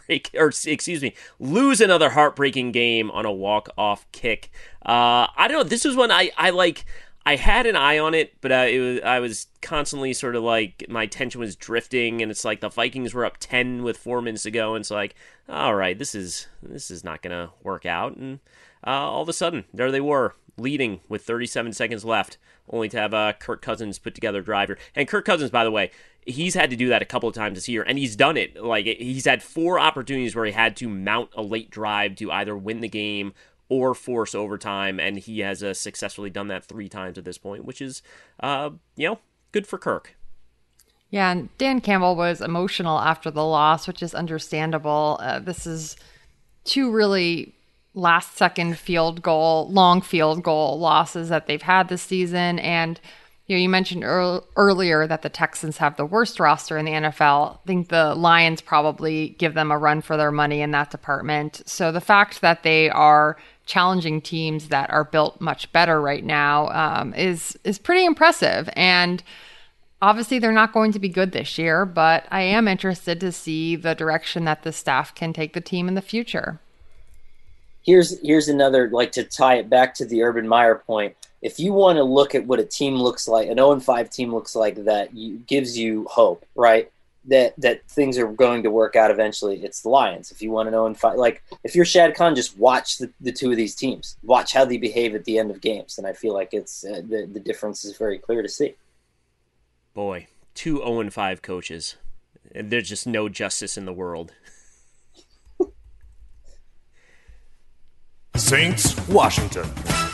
lose another heartbreaking game on a walk-off kick? I don't know. This was one I had an eye on it, but I was constantly sort of like, my attention was drifting, and it's like the Vikings were up 10 with 4 minutes to go, and it's like, all right, this is not going to work out. And all of a sudden, there they were, leading with 37 seconds left, only to have Kirk Cousins put together a drive here. And Kirk Cousins, by the way, he's had to do that a couple of times this year, and he's done it. Like, he's had 4 opportunities where he had to mount a late drive to either win the game or force overtime, and he has successfully done that 3 times at this point, which is, good for Kirk. Yeah, and Dan Campbell was emotional after the loss, which is understandable. This is 2 really last-second long field goal losses that they've had this season. And you mentioned earlier that the Texans have the worst roster in the NFL. I think the Lions probably give them a run for their money in that department. So the fact that they are challenging teams that are built much better right now is pretty impressive. And obviously they're not going to be good this year, but I am interested to see the direction that the staff can take the team in the future. Here's another, like, to tie it back to the Urban Meyer point. If you want to look at what a team looks like, an 0-5 team looks like that gives you hope, right? That things are going to work out eventually, it's the Lions. If you want an 0-5, like, if you're Shad Khan, just watch the 2 of these teams. Watch how they behave at the end of games. And I feel like it's the difference is very clear to see. Boy, 2 0-5 coaches. And there's just no justice in the world. Saints, Washington.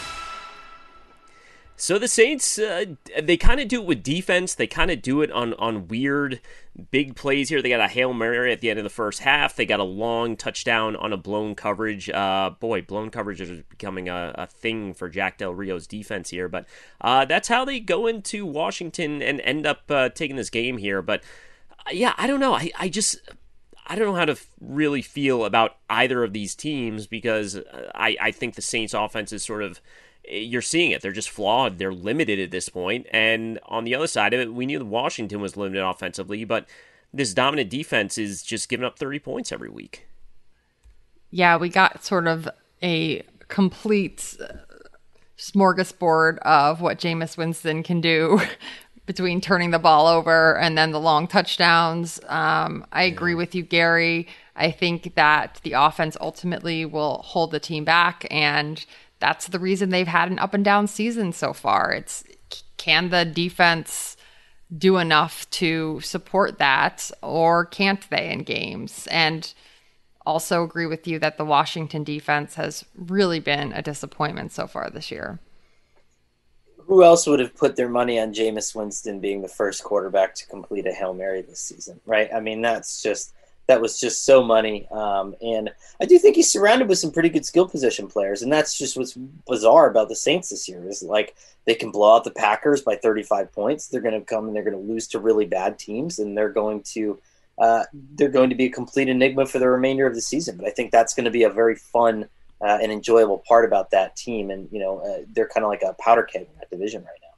So the Saints, they kind of do it with defense. They kind of do it on weird big plays here. They got a Hail Mary at the end of the first half. They got a long touchdown on a blown coverage. Blown coverage is becoming a thing for Jack Del Rio's defense here. But that's how they go into Washington and end up taking this game here. But yeah, I don't know. I don't know how to really feel about either of these teams, because I think the Saints offense is sort of, you're seeing it. They're just flawed. They're limited at this point. And on the other side of it, we knew that Washington was limited offensively, but this dominant defense is just giving up 30 points every week. Yeah, we got sort of a complete smorgasbord of what Jameis Winston can do between turning the ball over and then the long touchdowns. I agree with you, Gary. I think that the offense ultimately will hold the team back, and that's the reason they've had an up and down season so far. It's, can the defense do enough to support that, or can't they in games? And also agree with you that the Washington defense has really been a disappointment so far this year. Who else would have put their money on Jameis Winston being the first quarterback to complete a Hail Mary this season, right? I mean, that's just that was just so money. And I do think he's surrounded with some pretty good skill position players, and that's just what's bizarre about the Saints this year is like they can blow out the Packers by 35 points. They're going to come and they're going to lose to really bad teams, and they're going to be a complete enigma for the remainder of the season. But I think that's going to be a very fun and enjoyable part about that team, and they're kind of like a powder keg in that division right now.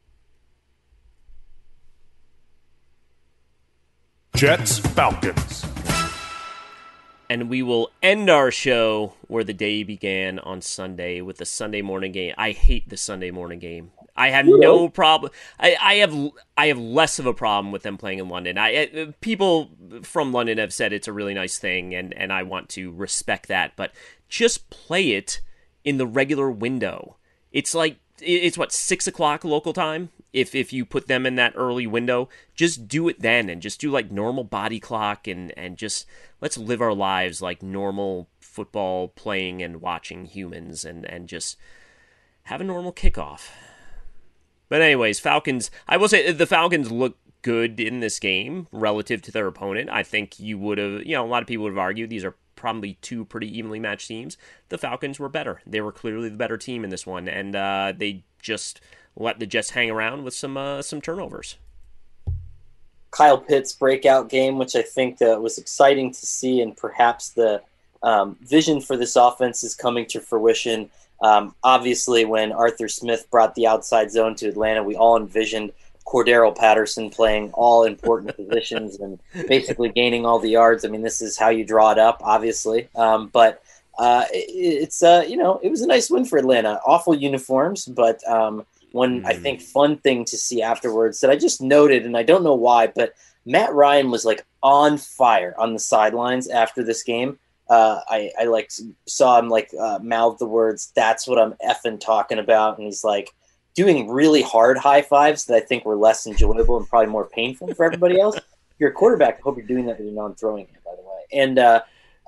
Jets, Falcons. And we will end our show where the day began on Sunday with the Sunday morning game. I hate the Sunday morning game. I have no problem. I have less of a problem with them playing in London. People from London have said it's a really nice thing, and I want to respect that. But just play it in the regular window. It's what, 6 o'clock local time? If you put them in that early window, just do it then, and just do like normal body clock, and just let's live our lives like normal football playing and watching humans, and just have a normal kickoff. But anyways, Falcons, I will say the Falcons look good in this game relative to their opponent. I think you would have, a lot of people would have argued these are probably two pretty evenly matched teams. The Falcons were better. They were clearly the better team in this one, and they just let the Jets hang around with some turnovers. Kyle Pitts' breakout game, which I think was exciting to see, and perhaps the vision for this offense is coming to fruition. Obviously, when Arthur Smith brought the outside zone to Atlanta, we all envisioned Cordero Patterson playing all important positions and basically gaining all the yards. I mean, this is how you draw it up, obviously. But it was a nice win for Atlanta. Awful uniforms, but one, I think, fun thing to see afterwards that I just noted, and I don't know why, but Matt Ryan was like on fire on the sidelines after this game. I saw him mouth the words, "That's what I'm effing talking about," and he's like doing really hard high fives that I think were less enjoyable and probably more painful for everybody else. If you're a quarterback, I hope you're doing that when you're non-throwing it, by the way.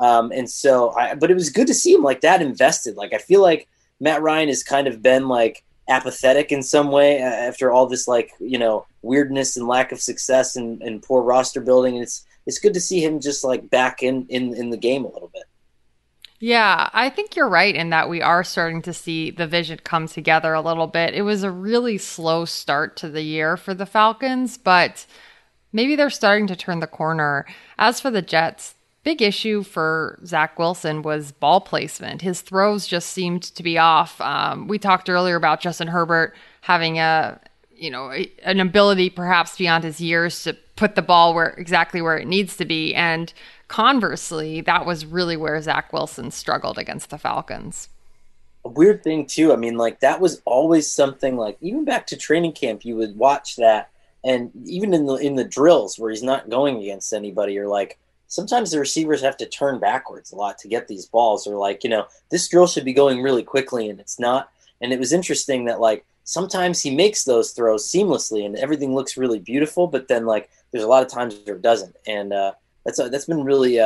But it was good to see him like that invested. Like I feel like Matt Ryan has kind of been like apathetic in some way after all this weirdness and lack of success and poor roster building. And it's good to see him just like back in the game a little bit. Yeah, I think you're right in that we are starting to see the vision come together a little bit. It was a really slow start to the year for the Falcons, but maybe they're starting to turn the corner. As for the Jets, big issue for Zach Wilson was ball placement. His throws just seemed to be off. We talked earlier about Justin Herbert having an ability perhaps beyond his years to put the ball exactly where it needs to be. And conversely, that was really where Zach Wilson struggled against the Falcons. A weird thing too. I mean, that was always something even back to training camp, you would watch that. And even in the drills where he's not going against anybody, you're sometimes the receivers have to turn backwards a lot to get these balls, or this drill should be going really quickly and it's not. And it was interesting that sometimes he makes those throws seamlessly and everything looks really beautiful, but then there's a lot of times where it doesn't. And that's been really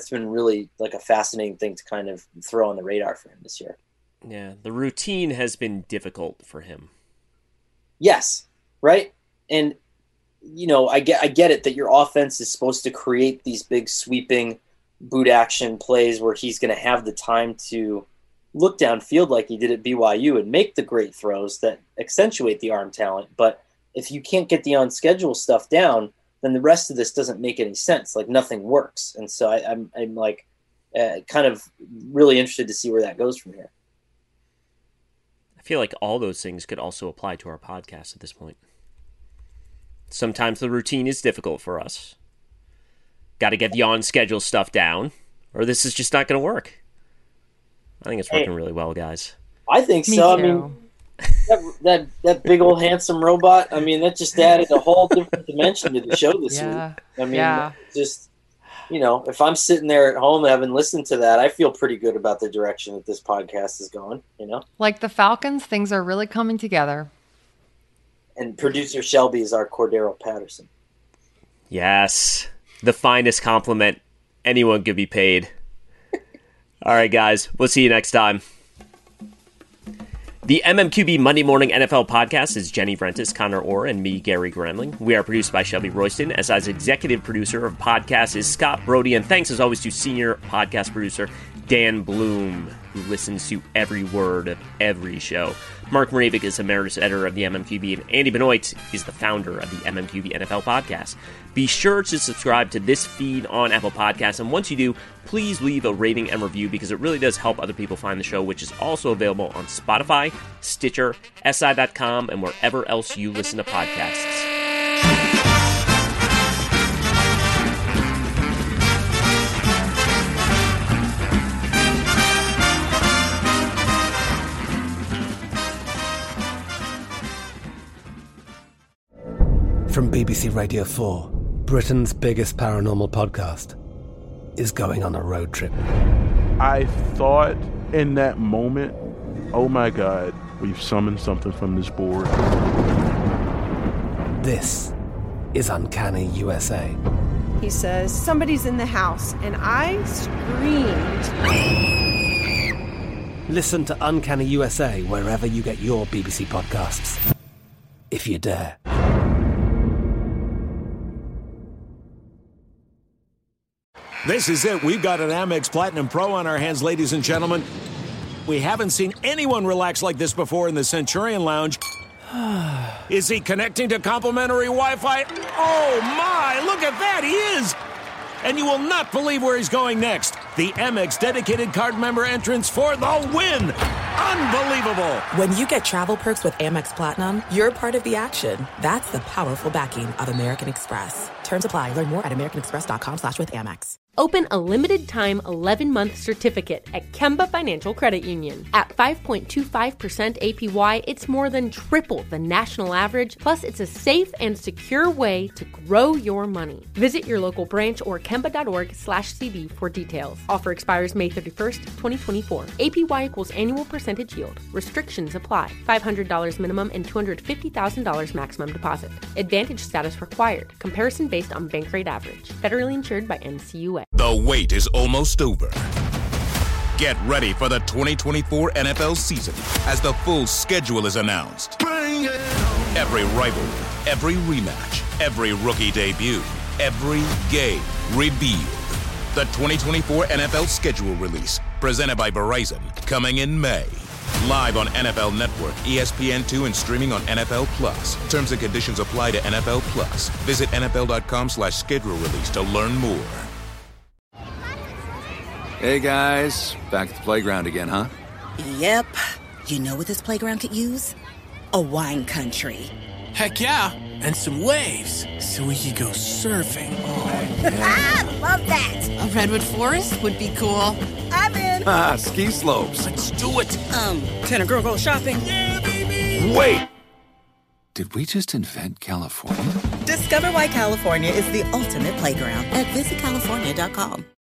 a fascinating thing to kind of throw on the radar for him this year. Yeah, the routine has been difficult for him. Yes, right? And I get it that your offense is supposed to create these big sweeping boot action plays where he's going to have the time to look downfield like he did at BYU and make the great throws that accentuate the arm talent. But if you can't get the on-schedule stuff down, then the rest of this doesn't make any sense. Nothing works. And so I'm kind of really interested to see where that goes from here. I feel like all those things could also apply to our podcast at this point. Sometimes the routine is difficult for us. Got to get the on-schedule stuff down, or this is just not going to work. I think it's working really well, guys. I think so. Too. I mean, that big old handsome robot, I mean, that just added a whole different dimension to the show this week. I mean, just, if I'm sitting there at home having listened to that, I feel pretty good about the direction that this podcast is going, Like the Falcons, things are really coming together. And producer Shelby is our Cordero Patterson. Yes. The finest compliment anyone could be paid. All right, guys. We'll see you next time. The MMQB Monday Morning NFL Podcast is Jenny Vrentis, Connor Orr, and me, Gary Gramling. We are produced by Shelby Royston. SI's executive producer of podcasts is Scott Brody. And thanks, as always, to senior podcast producer Dan Bloom, who listens to every word of every show. Mark Moravik is emeritus editor of the MMQB, and Andy Benoit is the founder of the MMQB NFL Podcast. Be sure to subscribe to this feed on Apple Podcasts, and once you do, please leave a rating and review because it really does help other people find the show, which is also available on Spotify, Stitcher, SI.com, and wherever else you listen to podcasts. From BBC Radio 4, Britain's biggest paranormal podcast is going on a road trip. I thought in that moment, oh my God, we've summoned something from this board. This is Uncanny USA. He says, somebody's in the house, and I screamed. Listen to Uncanny USA wherever you get your BBC podcasts, if you dare. This is it. We've got an Amex Platinum Pro on our hands, ladies and gentlemen. We haven't seen anyone relax like this before in the Centurion Lounge. Is he connecting to complimentary Wi-Fi? Oh, my! Look at that! He is! And you will not believe where he's going next. The Amex dedicated card member entrance for the win! Unbelievable! When you get travel perks with Amex Platinum, you're part of the action. That's the powerful backing of American Express. Terms apply. Learn more at americanexpress.com/withAmex. Open a limited-time 11-month certificate at Kemba Financial Credit Union. At 5.25% APY, it's more than triple the national average, plus it's a safe and secure way to grow your money. Visit your local branch or kemba.org/cb for details. Offer expires May 31st, 2024. APY equals annual percentage yield. Restrictions apply. $500 minimum and $250,000 maximum deposit. Advantage status required. Comparison based on bank rate average. Federally insured by NCUA. The wait is almost over. Get ready for the 2024 NFL season as the full schedule is announced. Every rivalry, every rematch, every rookie debut, every game revealed. The 2024 NFL schedule release, presented by Verizon, coming in May. Live on NFL Network, ESPN2, and streaming on NFL Plus. Terms and conditions apply to NFL Plus. Visit NFL.com/schedule release to learn more. Hey guys, back at the playground again, huh? Yep. You know what this playground could use? A wine country. Heck yeah, and some waves so we could go surfing. Oh, yeah. Love that. A redwood forest would be cool. I'm in. Ski slopes. Let's do it. Can a girl go shopping? Yeah, baby. Wait. Did we just invent California? Discover why California is the ultimate playground at visitcalifornia.com.